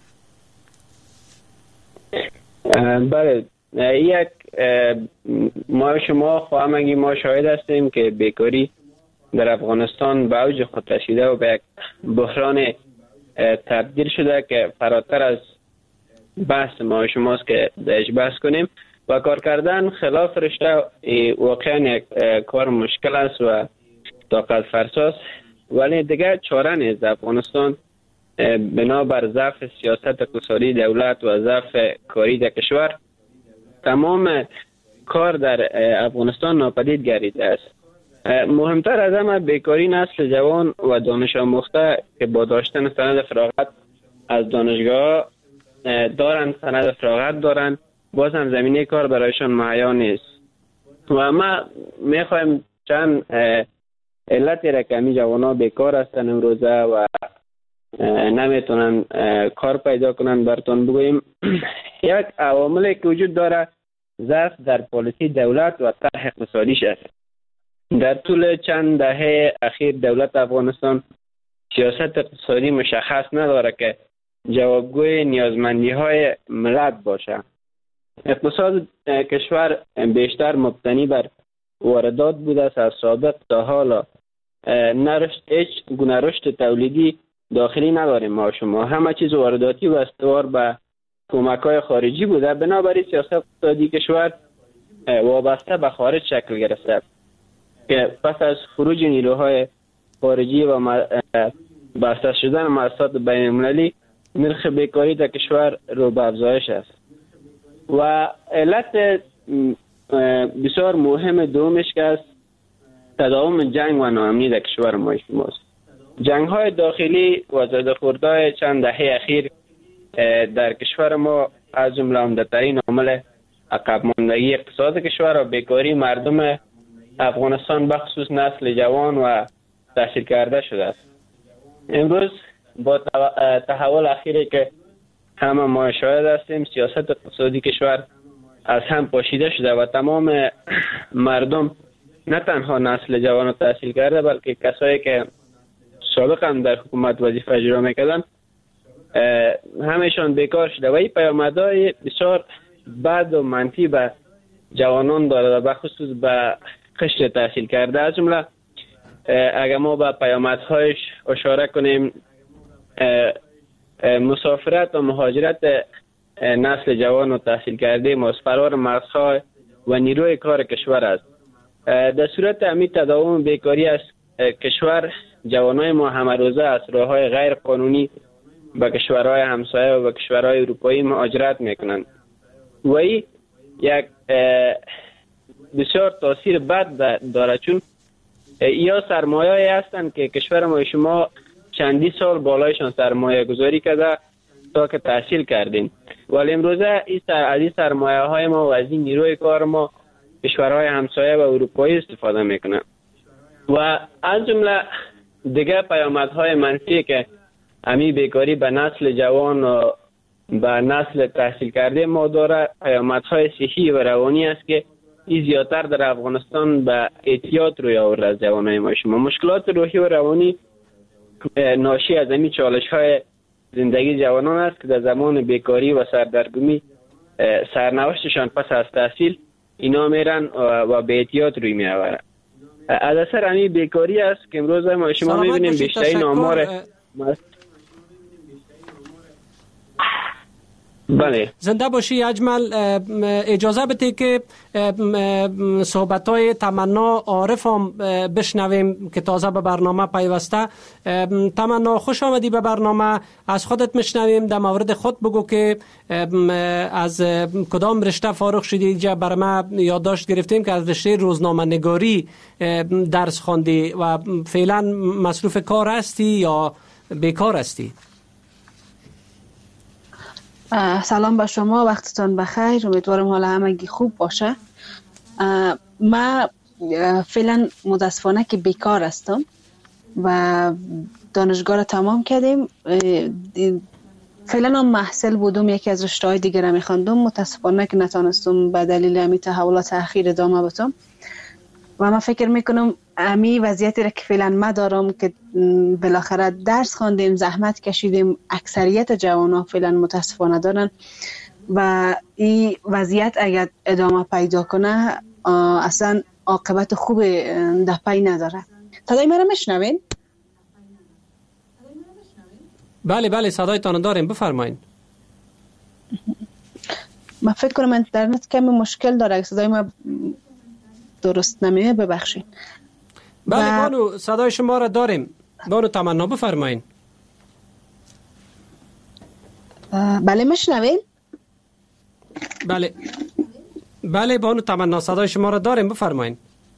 Speaker 6: بله، یک ما شما خواهمگی ما شاهد هستیم که بیکاری در افغانستان به اوج خود رسیده و به یک بحران تبدیل شده که فراتر از بحث ما شماست که درش بحث کنیم و کار کردن خلاف رشته واقعا یک کار مشکل است و طاقت فرساست، ولی دیگه چاره نیست. افغانستان بنابر ضعف سیاست اقتصادی دولت و ضعف کاری در کشور تمام کار در افغانستان ناپدید گردیده است. مهمتر از همه بیکاری نسل جوان و دانش آموخته که با داشتن سند فراغت از دانشگاه دارن، سند فراغت دارن، باز هم زمینه کار برایشان مهیا نیست. و ما میخوایم چند علتی را که همی جوان ها بیکار هستن امروزه و نمیتونن کار پیدا کنن براتون بگوییم. یک عواملی که وجود داره ضعف در پالیسی دولت و طرح اقتصادیش است. در طول چند دهه اخیر دولت افغانستان سیاست اقتصادی مشخص نداره که جوابگوی نیازمندی های ملت باشه. اقتصاد کشور بیشتر مبتنی بر واردات بوده است. از سابق تا حالا نرشد هیچ گونه رشد تولیدی داخلی نداریم. ما شما همه چیز وارداتی و استوار به کمک‌های خارجی بوده. بنابراین سیاست اقتصادی کشور وابسته به خارج شکل گرفته که پس از خروج نیروهای خارجی و بسته شدن مؤسسات بین‌المللی نرخ بیکاری در کشور رو به افزایش است و علت بسیار مهم دومش که است تداوم جنگ و ناامنی در کشور ما شماست. جنگ های داخلی و زده‌خوردهای چند دهه اخیر در کشور ما از جمله عمده‌ترین عامل عقب ماندگی اقتصاد کشور و بیکاری مردم افغانستان بخصوص نسل جوان و تحصیل کرده شده است. امروز با تحول اخیری که همه ما شاهد هستیم، سیاست اقتصادی کشور از هم پاشیده شده و تمام مردم نه تنها نسل جوان و تحصیل کرده بلکه کسایی که سابقا در حکومت وظیفه اجرا میکردن همهشان بیکار شده و این پیامدهای بسیار بد و منفی به جوانان دارد و بخصوص به قشر تحصیل کرده. از جمله اگر ما به پیامدهایش اشاره کنیم، مسافرت و مهاجرت نسل جوان و تحصیل کرده ماسفرار مغزها و نیروی کار کشور است. در صورت امید تداوم بیکاری است کشور جوانای ما همه روزه از راه‌های غیر قانونی به کشورهای همسایه و به کشورهای اروپایی مهاجرت میکنند و این یک بسیار تاثیر بد دارد، چون یا سرمایه‌ای هستند که کشور ما شما چندی سال بالایشان سرمایه گذاری کرده تا که تحصیل کردیم، ولی امروزه این سر از این سرمایه های ما و از این نیروی کار ما کشورهای همسایه و اروپایی استفاده میکنند و از جمله دیگه پیامدهای منفی که امی بیکاری به نسل جوان و به نسل تحصیل کرده ما داره پیامدهای صحی و روانی است که این زیادتر در افغانستان به اعتیاد روی آورده از جوانای ما شما. مشکلات روحی و روانی ناشی از این چالش های زندگی جوانان است که در زمان بیکاری و سردرگمی سرنوشتشان پس از تحصیل اینا میرن و به اعتیاد روی می آورن. از اثر همین بیکاری است که امروز ما شما میبینیم بیشترین آمار بله.
Speaker 2: زنده باشی اجمل. اجازه بده که صحبت‌های تمنا عارف هم بشنویم که تازه به برنامه پیوسته. تمنا خوش آمدی به برنامه. از خودت میشنویم، در مورد خود بگو که از کدام رشته فارغ شدی. اینجا برای ما یادداشت گرفتیم که از رشته روزنامه نگاری درس خواندی و فعلا مصروف کار هستی یا بیکار هستی؟
Speaker 7: سلام به شما، وقتتان بخیر. امیدوارم حال همگی خوب باشه. من فعلا متاسفانه که بیکار هستم و دانشگاه را تمام کردیم. فعلا هم محصل بودم، یکی از رشته‌های دیگر را می‌خواندم. متاسفانه که نتونستم به دلیل همین تحولات اخیر ادامه بدم و من فکر میکنم امی وضعیتی را که فعلا ما دارم که بالاخره درس خواندیم، زحمت کشیدیم، اکثریت جوانان فعلا متاسفانه دارن و این وضعیت اگر ادامه پیدا کنه اصلا عاقبت خوب در پی نداره. صدای من را میشنوین؟
Speaker 2: بله بله صدایتان داریم، بفرمایید.
Speaker 7: من فکر کنم اینترنت کمی مشکل داره، صدای من درست نمیه، ببخشید.
Speaker 2: بله و... بانو صدای شما را داریم. بانو تمنا بفرمایید.
Speaker 7: بله میشنوین؟
Speaker 2: بله بله بانو تمنا صدای شما را داریم، بفرمایید.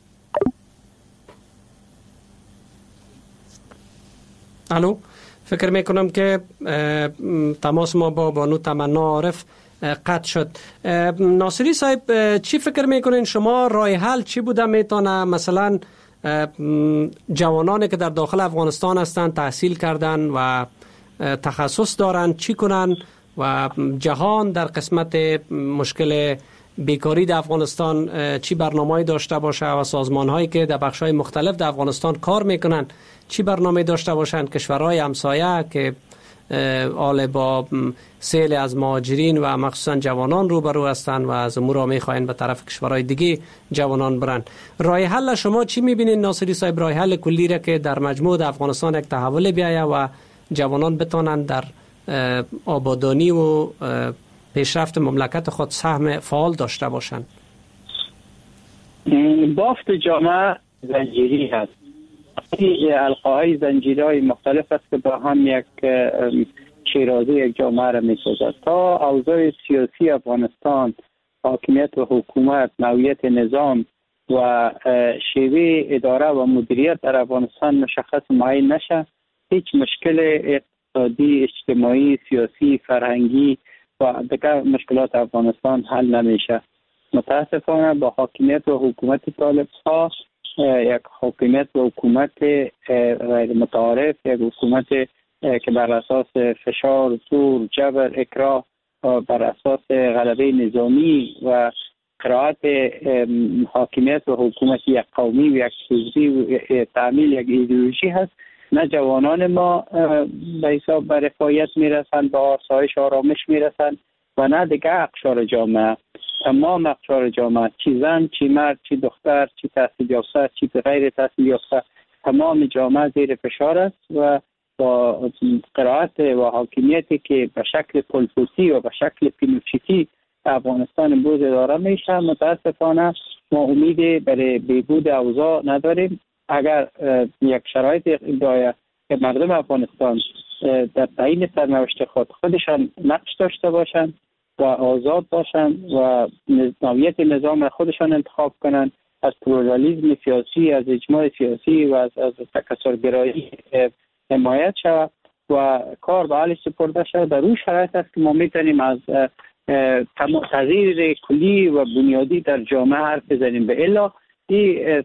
Speaker 2: الو، فکر میکنم که تماس ما با بانو تمنا عارف قطع شد. ناصری صاحب، چی فکر میکنین شما؟ راه حل چی بوده میتونه مثلا جوانانی که در داخل افغانستان هستند، تحصیل کردن و تخصص دارن، چی کنن و جهان در قسمت مشکل بیکاری در افغانستان چی برنامه‌ای داشته باشه و سازمان‌هایی که در بخش‌های مختلف در افغانستان کار میکنن چی برنامه داشته باشند؟ کشورهای همسایه که آل با سیل از مهاجرین و مخصوصا جوانان روبرو هستند و از امور را میخواین به طرف کشورهای دیگه جوانان برن. راه حل شما چی میبینین ناصری صاحب؟ راه حل کلی را که در مجموع افغانستان یک تحول بیاید و جوانان بتونن در آبادانی و پیشرفت مملکت خود سهم فعال داشته باشند.
Speaker 4: بافت جامعه زنجیری هست. القاهای زنجیری های مختلف است که با هم یک شیرازی یک جامعه را می سازد. تا اوضاع سیاسی افغانستان، حاکمیت و حکومت، نوعیت نظام و شیوه اداره و مدیریت در افغانستان مشخص معین نشه، هیچ مشکل اقتصادی، اجتماعی، سیاسی، فرهنگی و دیگر مشکلات افغانستان حل نمیشه. متاسفانه با حاکمیت و حکومت طالب ها، یک حاکمیت و حکومت غیر متعارف، یک حکومت که بر اساس فشار، زور، جبر، اکراه، بر اساس غلبه نظامی و قرائت حاکمیت و حکومت یک قومی و یک حزبی و تعمیل یک ایدئولوژی هست، نه جوانان ما به حساب به رفاهیت میرسند، به آسایش آرامش میرسند و نه دیگه اقشار جامعه. تمام اقشار جامعه، چی زن، چی مرد، چی دختر، چی تحصیل یافته، چی غیر تحصیل یافته، تمام جامعه زیر فشار است و با قرائت و حاکمیتی که به شکل پولپوسی و به شکل پینوچیتی افغانستان امروز اداره میشه، متاسفانه ما امیدی برای بهبود اوضاع نداریم. اگر یک شرایط باید که مردم افغانستان در تعیین سرنوشت خود خودشان نقش داشته باشند و آزاد باشند و نوعیت نظام خودشان انتخاب کنند، از پلورالیسم سیاسی، از اجماع سیاسی و از, از تکثرگرایی حمایت شود و کار به حال سپرده شود، در اون شرایط است که ما میتونیم از تغییر کلی و بنیادی در جامعه حرف بزنیم. به الا این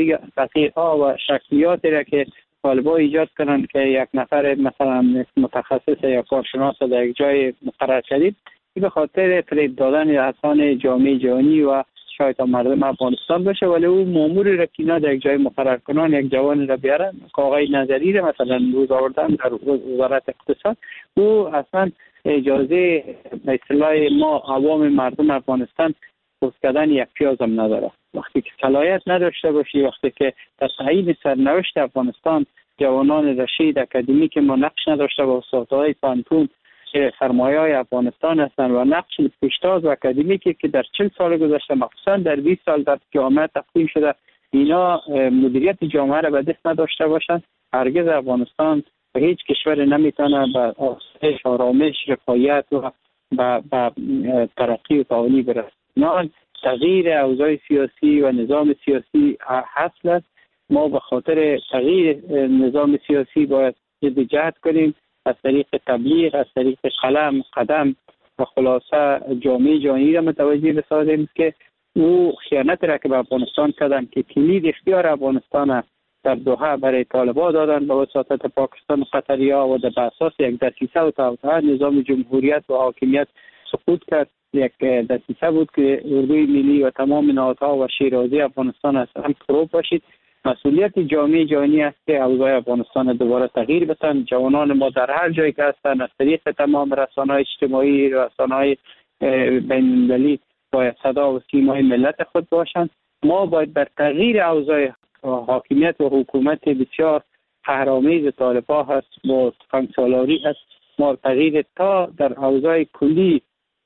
Speaker 4: تغییرها و شکلیاتی را که طالبان ایجاد کنند که یک نفر مثلا متخصص یا کارشناس در یک جای مقرر شدید، به خاطر فریب دادن اذهان جامعه جهانی و شاید مردم افغانستان باشه، ولی او ماموری را که اینا در یک جای مقرر کنن، یک جوان را بیارن که آقای نظری را مثلا روز آوردن در وزارت اقتصاد، او اصلا اجازه به اصطلاح ما عوام مردم افغانستان پوست کردن یک پیاز هم نداره. وقتی که صلاحیت نداشته باشی، وقتی که در تعیین سرنوشت افغانستان جوانان رشید اکادمیک ما نقش نداشته با استادهای پانتون که سرمایه های افغانستان هستند و نقش پیشتاز و اکادمیکی که در چهل سال گذشته مخصوصا در بیست سال در جامعه تقسیم شده، اینا مدیریت جامعه را به دست نداشته باشند، هرگز افغانستان و هیچ کشور نمیتونه به آسایش، آرامش، رفاهیت و به ترقی و تعالی برسه. نه، تغییر اوضاع سیاسی و نظام سیاسی حاصل است. ما به خاطر تغییر نظام سیاسی باید جدید کنیم، از طریق تبلیغ، از طریق قلم، قدم و خلاصه جامعه جهانی را متوجه بسازیم که او خیانت را که به افغانستان کردن که کلید اختیار افغانستان در دوحه برای طالبان دادن به وساطت پاکستان و قطریا و در اساس یک دسیسه و توطئه نظام جمهوریت و حاکمیت سقوط کرد. یک دسیسه بود که اردوی ملی و تمام نهادها و شیرازی افغانستان از هم فروب باشید. مسئولیت جامعه جهانی است که اوضاع افغانستان دوباره تغییر بدن. جوانان ما در هر جایی که هستند از طریق تمام رسانه‌های اجتماعی، رسانه‌های بین‌المللی باید صدا و سیمای ملت خود باشند. ما باید بر تغییر اوضاع حاکمیت و حکومت بسیار قهرآمیز طالبان هست با تفنگسالاری هست، ما تغییر تا در اوضاع کلی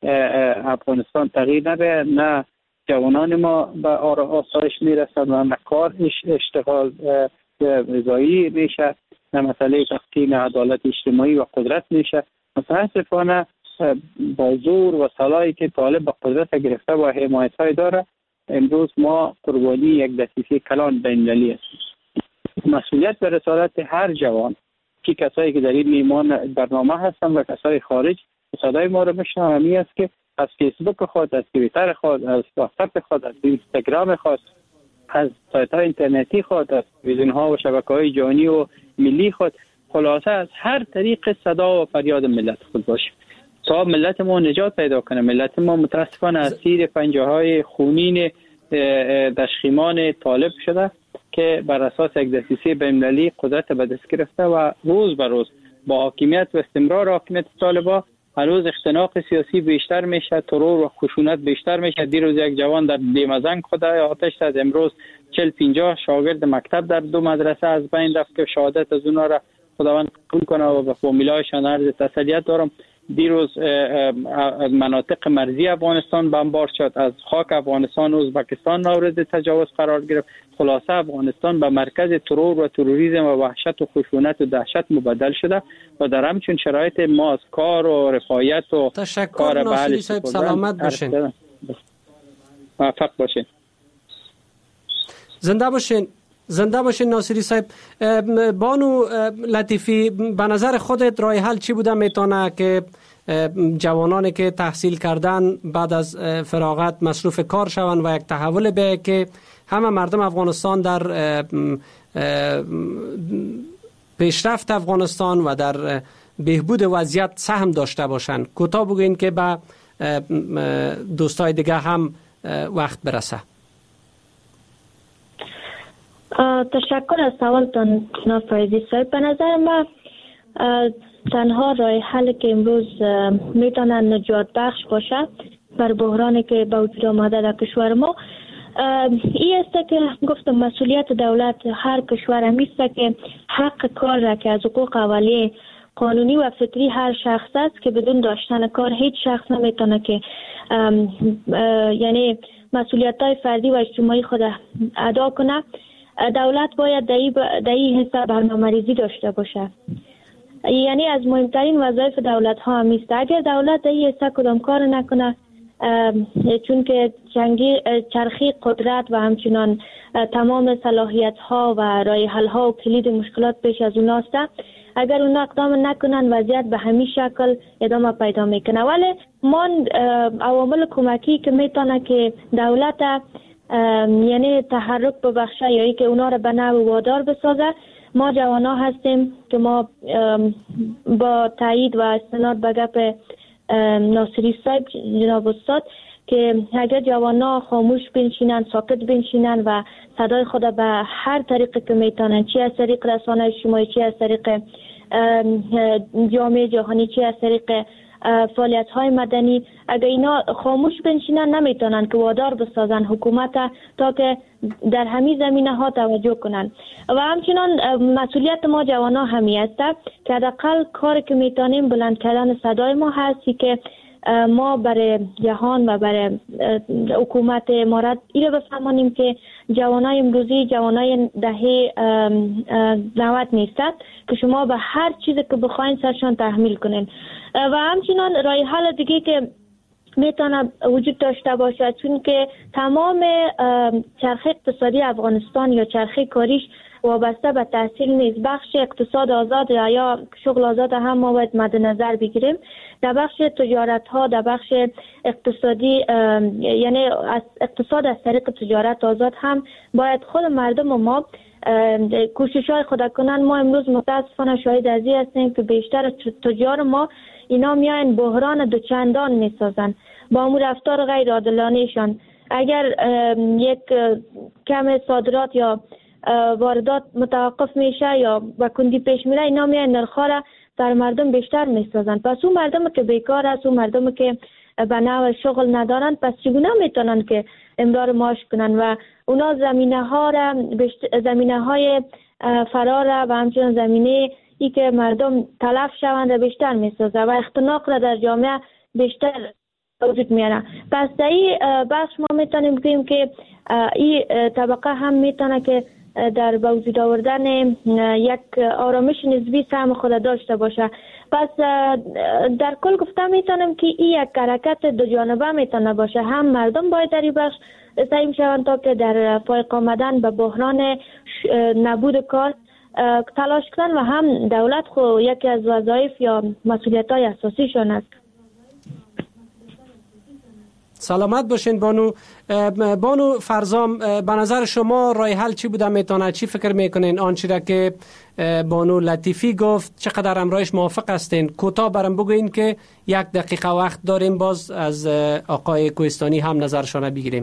Speaker 4: افغانستان تغییر نبه، نه جوانان ما به آسایش میرسند و نه کار اشتغال رضایی میشه، نه مسئله تقسیم عدالت اجتماعی و قدرت میشه. متاسفانه با زور و صلاحی که طالب به قدرت گرفته و حمایت های داره، امروز ما قربانی یک دسیسه کلان بین‌المللی هستیم. مسئولیت به رسالت هر جوان، چی کسایی که در این میمان برنامه هستن و کسای خارج، صدای ما رو بشنوند همی است که از فیسبوک خود، از توییتر خود، از واتساپ خود، از اینستاگرام خود، از سایت های اینترنتی خود، از تلویزیون ها و شبکه های جهانی و ملی خود، خلاصه از هر طریق صدا و فریاد ملت خود باشه تا ملت ما نجات پیدا کنه. ملت ما متاسفانه اسیر پنجه های خونین دشخیمان طالب شده که بر اساس یک دسیسه بین‌المللی قدرت به دست گرفته و روز به روز با حاکمیت و استمرار حاکمیت طالبان هر روز اختناق سیاسی بیشتر میشه، ترور و خشونت بیشتر میشه. دیروز یک جوان در دیمزنگ خود آتش زد، امروز چهل پنجاه شاگرد مکتب در دو مدرسه از بین رفت که شهادت از اونا را خداوند قبول کنه و به فامیلایشان عرض تسلیت دارم. دیروز مناطق مرزی افغانستان بمبار شد، از خاک افغانستان و ازبکستان مورد تجاوز قرار گرفت. خلاصه افغانستان به مرکز ترور و تروریسم و وحشت و خشونت و دهشت مبدل شده و در همچون شرایط ما از کار و رفاهیت و
Speaker 2: تشکر ناصری صاحب، سلامت باشین.
Speaker 4: موفق باشین.
Speaker 2: زنده باشین. زنده باشین ناصری صاحب. بانو لطیفی، به نظر خودت راه حل چی بوده میتونه که جوانانی که تحصیل کردن بعد از فراغت مصروف کار شوند و یک تحول به که همه مردم افغانستان در پیشرفت افغانستان و در بهبود وضعیت سهم داشته باشند؟ کوتاه بگوین که به دوستای دیگه هم وقت برسه.
Speaker 1: تشکر از سوالتان جناب فیضی صاحب. به نظر من تنها راه حل که امروز میتونه نجات بخش باشه بر بحرانی که به وجود آمده در کشور ما این است که گفتم مسئولیت دولت هر کشور همیست که حق کار را که از حقوق اولیه قانونی و فطری هر شخص است که بدون داشتن کار هیچ شخص نمیتونه که یعنی مسئولیت های فردی و اجتماعی خود ادا کنه. دولت باید در این حصه برنامه‌ریزی داشته باشه. یعنی از مهمترین وظایف دولت ها همیست. اگر دولت در این حصه کدام کار نکنه، چون که جنگی چرخی قدرت و همچنان تمام صلاحیت ها و راه حل ها و کلید مشکلات پیش از اوناست، اگر اونا اقدام نکنن وضعیت به همین شکل ادامه پیدا میکنه. ولی من عوامل کمکی که میتونه که دولت یعنی تحرک ببخشه یا ای که اونا رو به نوع وادار بسازه، ما جوانا هستیم که ما با تایید و استناد به گپ ناصری صاحب جناب استاد که اگر جوانا خاموش بنشینن، ساکت بنشینن و صدای خود به هر طریق که میتونن، چی از طریق رسانه اجتماعی، چی از طریق جامعه جهانی، چی از طریق فعالیت های مدنی، اگر اینا خاموش بنشینن نمیتونن که وادار بسازن حکومت تا که در همین زمینه ها توجه کنن. و همچنان مسئولیت ما جوانا همی است که حداقل کار که میتونیم بلند کردن صدای ما هستی که ما برای جهان و برای حکومت امارات ایره بفهمانیم که جوانای امروزی جوانای دهه نود نیستند که شما به هر چیزی که بخواین سرشان تحمیل کنین. و همچنان راه حل دیگه که میتونه وجود داشته باشه، چون که تمام چرخه اقتصادی افغانستان یا چرخه کاریش وابسته به تحصیل نیست. بخش اقتصاد آزاد یا شغل آزاد هم ما باید مد نظر بگیریم. در بخش تجارت ها، در بخش اقتصادی یعنی از اقتصاد از طریق تجارت آزاد هم باید خود مردم و ما کوشش های خود کنن. ما امروز متاسفانه شاهد از این هستیم که بیشتر تجار ما اینا میاین بحران دوچندان میسازن با امور رفتار غیر عادلانهشان. اگر یک کم صادرات یا واردات متوقف میشه یا با کندی پیش میره، اینا میاین نرخ‌ها را بر مردم بیشتر میسازن. پس اون مردم که بیکار است، اون مردم که به نوع شغل ندارن، پس چگونه میتونن که امرار معاش کنن؟ و اونا زمینه ها را زمینه های فرار را و همچنان زمینه ای که مردم تلف شوند را بیشتر میسازه و اختناق را در جامعه بیشتر وجود میاره. پس در این بخش ما میتونیم بگیم که این طبقه هم میتونه که در وجود آوردن یک آرامش نسبی سهم خود داشته باشه. پس در کل گفتم میتونم که این یک حرکت دو جانبه میتونه باشه. هم مردم باید در این بخش سعی شوند تا که در فائق آمدن به بحران نبود کار تلاش کنن و هم دولت خو یکی از وظایف یا مسئولیت های اساسیشون است.
Speaker 2: سلامت باشین بانو. بانو فرزام، به نظر شما راه حل چی بوده میتونه؟ چی فکر میکنین آنچه را که بانو لطیفی گفت چقدر امرایش موافق هستین؟ کوتاه برام بگوین که یک دقیقه وقت داریم، باز از آقای کوهستانی هم نظرشان بگیریم.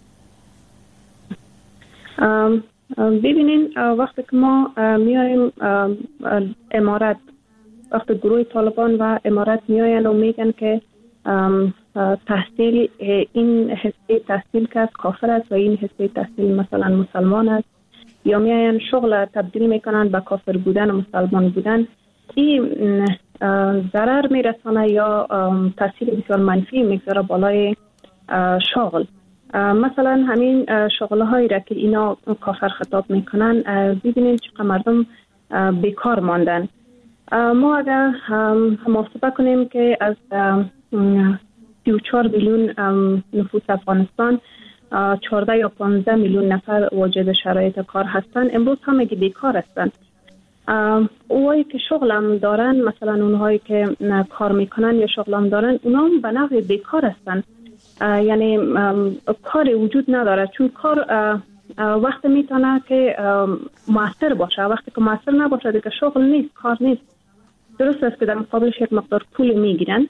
Speaker 5: ببینین وقتی که ما میایم امارات، وقتی گروه طالبان و امارات میاین و میگن که تحصیل این حصه تحصیل که از کافر است و این حصه تحصیل مثلا مسلمان است، یا میاین شغل تبدیل میکنن به کافر بودن و مسلمان بودن، این ضرر میرسانه یا تاثیر بسیار منفی میگذاره بالای شغل. مثلا همین شغل هایی را که اینا کافر خطاب میکنن ببینیم چقدر مردم بیکار ماندن. ما اگر محاسبه کنیم که از سی و چهار میلیون نفوس افغانستان چهارده یا پانزده میلیون نفر واجد شرایط کار هستن، امروز همه بیکار هستن. اونهایی که شغل هم دارن، مثلا اونهایی که کار میکنن یا شغل هم دارن، اونا هم به نوع بیکار هستن. یعنی کاری وجود نداره، چون کار وقت میتونه که موثر باشه، وقتی که موثر نباشه دیگه شغل نیست، کار نیست. درست است که در مقابلش یک مقدار پول میگیرن.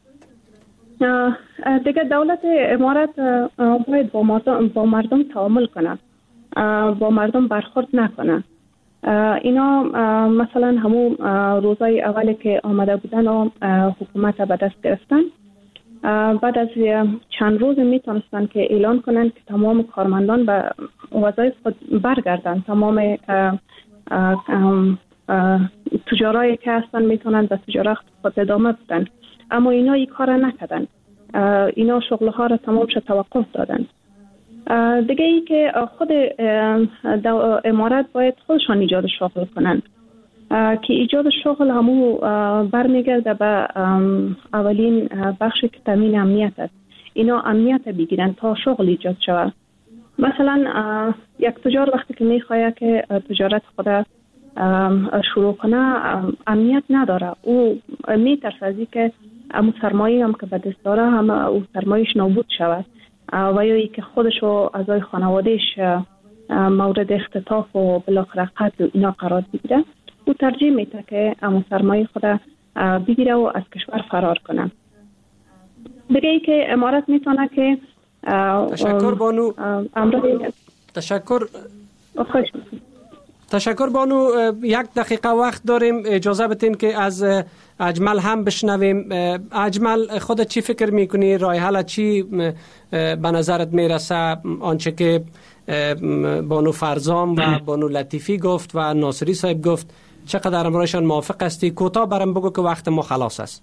Speaker 5: دیگه دولت امارات باید با مردم, با مردم تعامل کنه، با مردم برخورد نکنه. اینا مثلا همون روزای اولی که آمده بودن و حکومت به دست گرفتن، بعد از چند روز میتونستن که اعلان کنن که تمام کارمندان به وظایف خود برگردن، تمام تجارایی که هستن میتونن به تجارت خود ادامه بدن، اما اینا این کار نکردن. اینا شغلها را تمام شد توقف دادن. دیگه ای که خود امارات باید خودشان ایجاد شغل کنن، که ایجاد شغل همو برمیگرده به اولین بخشی که تامین امنیت است. اینا امنیت بگیرن تا شغل ایجاد شود. مثلا یک تجار وقتی که میخواد که تجارت خود شروع کنه امنیت نداره، او میترسه از که امو سرمایه هم که به دست داره هم او سرمایهش نابود شود و یا ای که خودش و اعضای خانوادهش مورد اختطاف و بالاخره قتل و اینا قرار بگیره. او ترجیح میده که امو سرمایه خود بگیره و از کشور فرار کنه. دیگه ای که امارات میتونه که
Speaker 2: تشکر بانو
Speaker 5: امروز
Speaker 2: تشکر
Speaker 5: خوش
Speaker 2: تشکر بانو. یک دقیقه وقت داریم، اجازه بدین که از اجمل هم بشنویم. اجمل، خودت چی فکر میکنی؟ راه حل چی به نظرت میرسه؟ آنچه که بانو فرزام و بانو لطیفی گفت و ناصری صاحب گفت، چقدر امرایشان موافق هستی؟ کوتاه برام بگو که وقت ما خلاص است.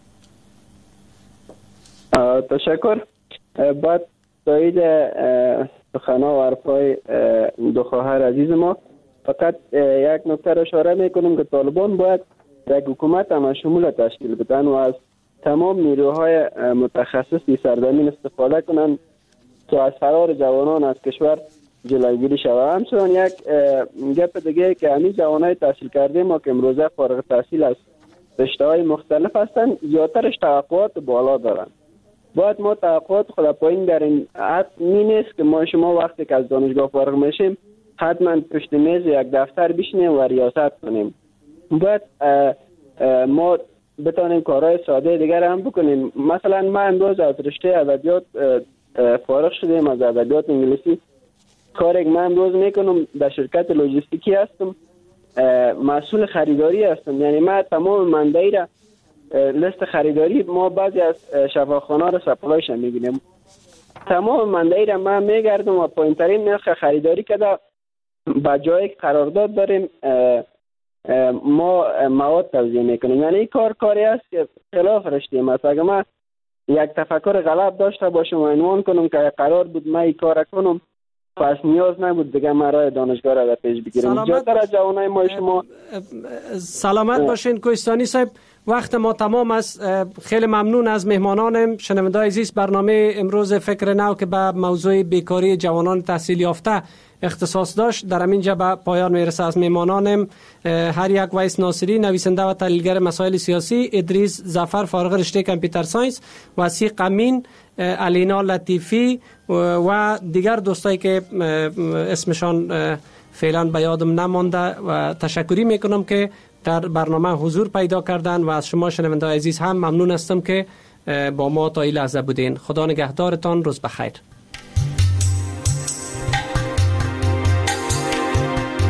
Speaker 6: تشکر. بعد تایید سخنان و حرفای دو خواهر عزیز ما، فقط یک نکته را اشاره میکنم که طالبان باید یک حکومت هم شمول تشکیل بدن و از تمام نیروهای متخصصی سرزمین استفاده کنند تا از فرار جوانان از کشور جلوگیری شود. همچنان یک گپ دیگه که همین جوانای تحصیل کرده ما که امروزه فارغ التحصیل از رشته‌های مختلف هستند، زیادترش توقعات بالا دارند. باید ما توقعات خود پایین داریم. حتمی نیست که ما شما وقتی که از دانشگاه فارغ میشیم حتما پشت میز یک دفتر بشینیم و ریاست کنیم. باید ما بتونیم کارهای ساده دیگر هم بکنیم. مثلا من امروز از رشته ادبیات فارغ شدم، از ادبیات انگلیسی. کاری که من امروز میکنم در شرکت لوجستیکی هستم، مسئول خریداری هستم. یعنی من تمام منبعی را لیست خریداری، ما بعضی از شفاخانه را سپلایش میگیریم، تمام منبعی را من میگردم و پایینترین نرخ خریداری کده با جایی که قرارداد داریم ما مواد توزیع میکنیم. یعنی این کار کاری است که خلاف رشته است. اگر من یک تفکر غلط داشته باشم و عنوان کنم که قرار بود من این کار کنم، پس نیاز نبود دیگه من راه دانشگاه را پیش بگیرم. جاتر از جوانای ما شما
Speaker 2: سلامت باشین. کوهستانی صاحب، وقت ما تمام است. خیلی ممنون از مهمانانم. شنوندگان عزیز، برنامه امروز فکر نو که به موضوع بیکاری جوانان تحصیل یافته اختصاص داشت در همینجا به پایان میرسه. از مهمانانم هر یک ویس ناصری، نویسنده و تحلیلگر مسائل سیاسی، ادریس ظفر فارغ رشته کامپیوتر ساینس، وثیق امین، علینا لطیفی و دیگر دوستایی که اسمشان فعلا به یادم نمانده و تشکری میکنم که در برنامه حضور پیدا کردن و از شما شنوندگان عزیز هم ممنون هستم که با ما تا این لحظه بودین. خدا نگهدارتان. روز بخیر.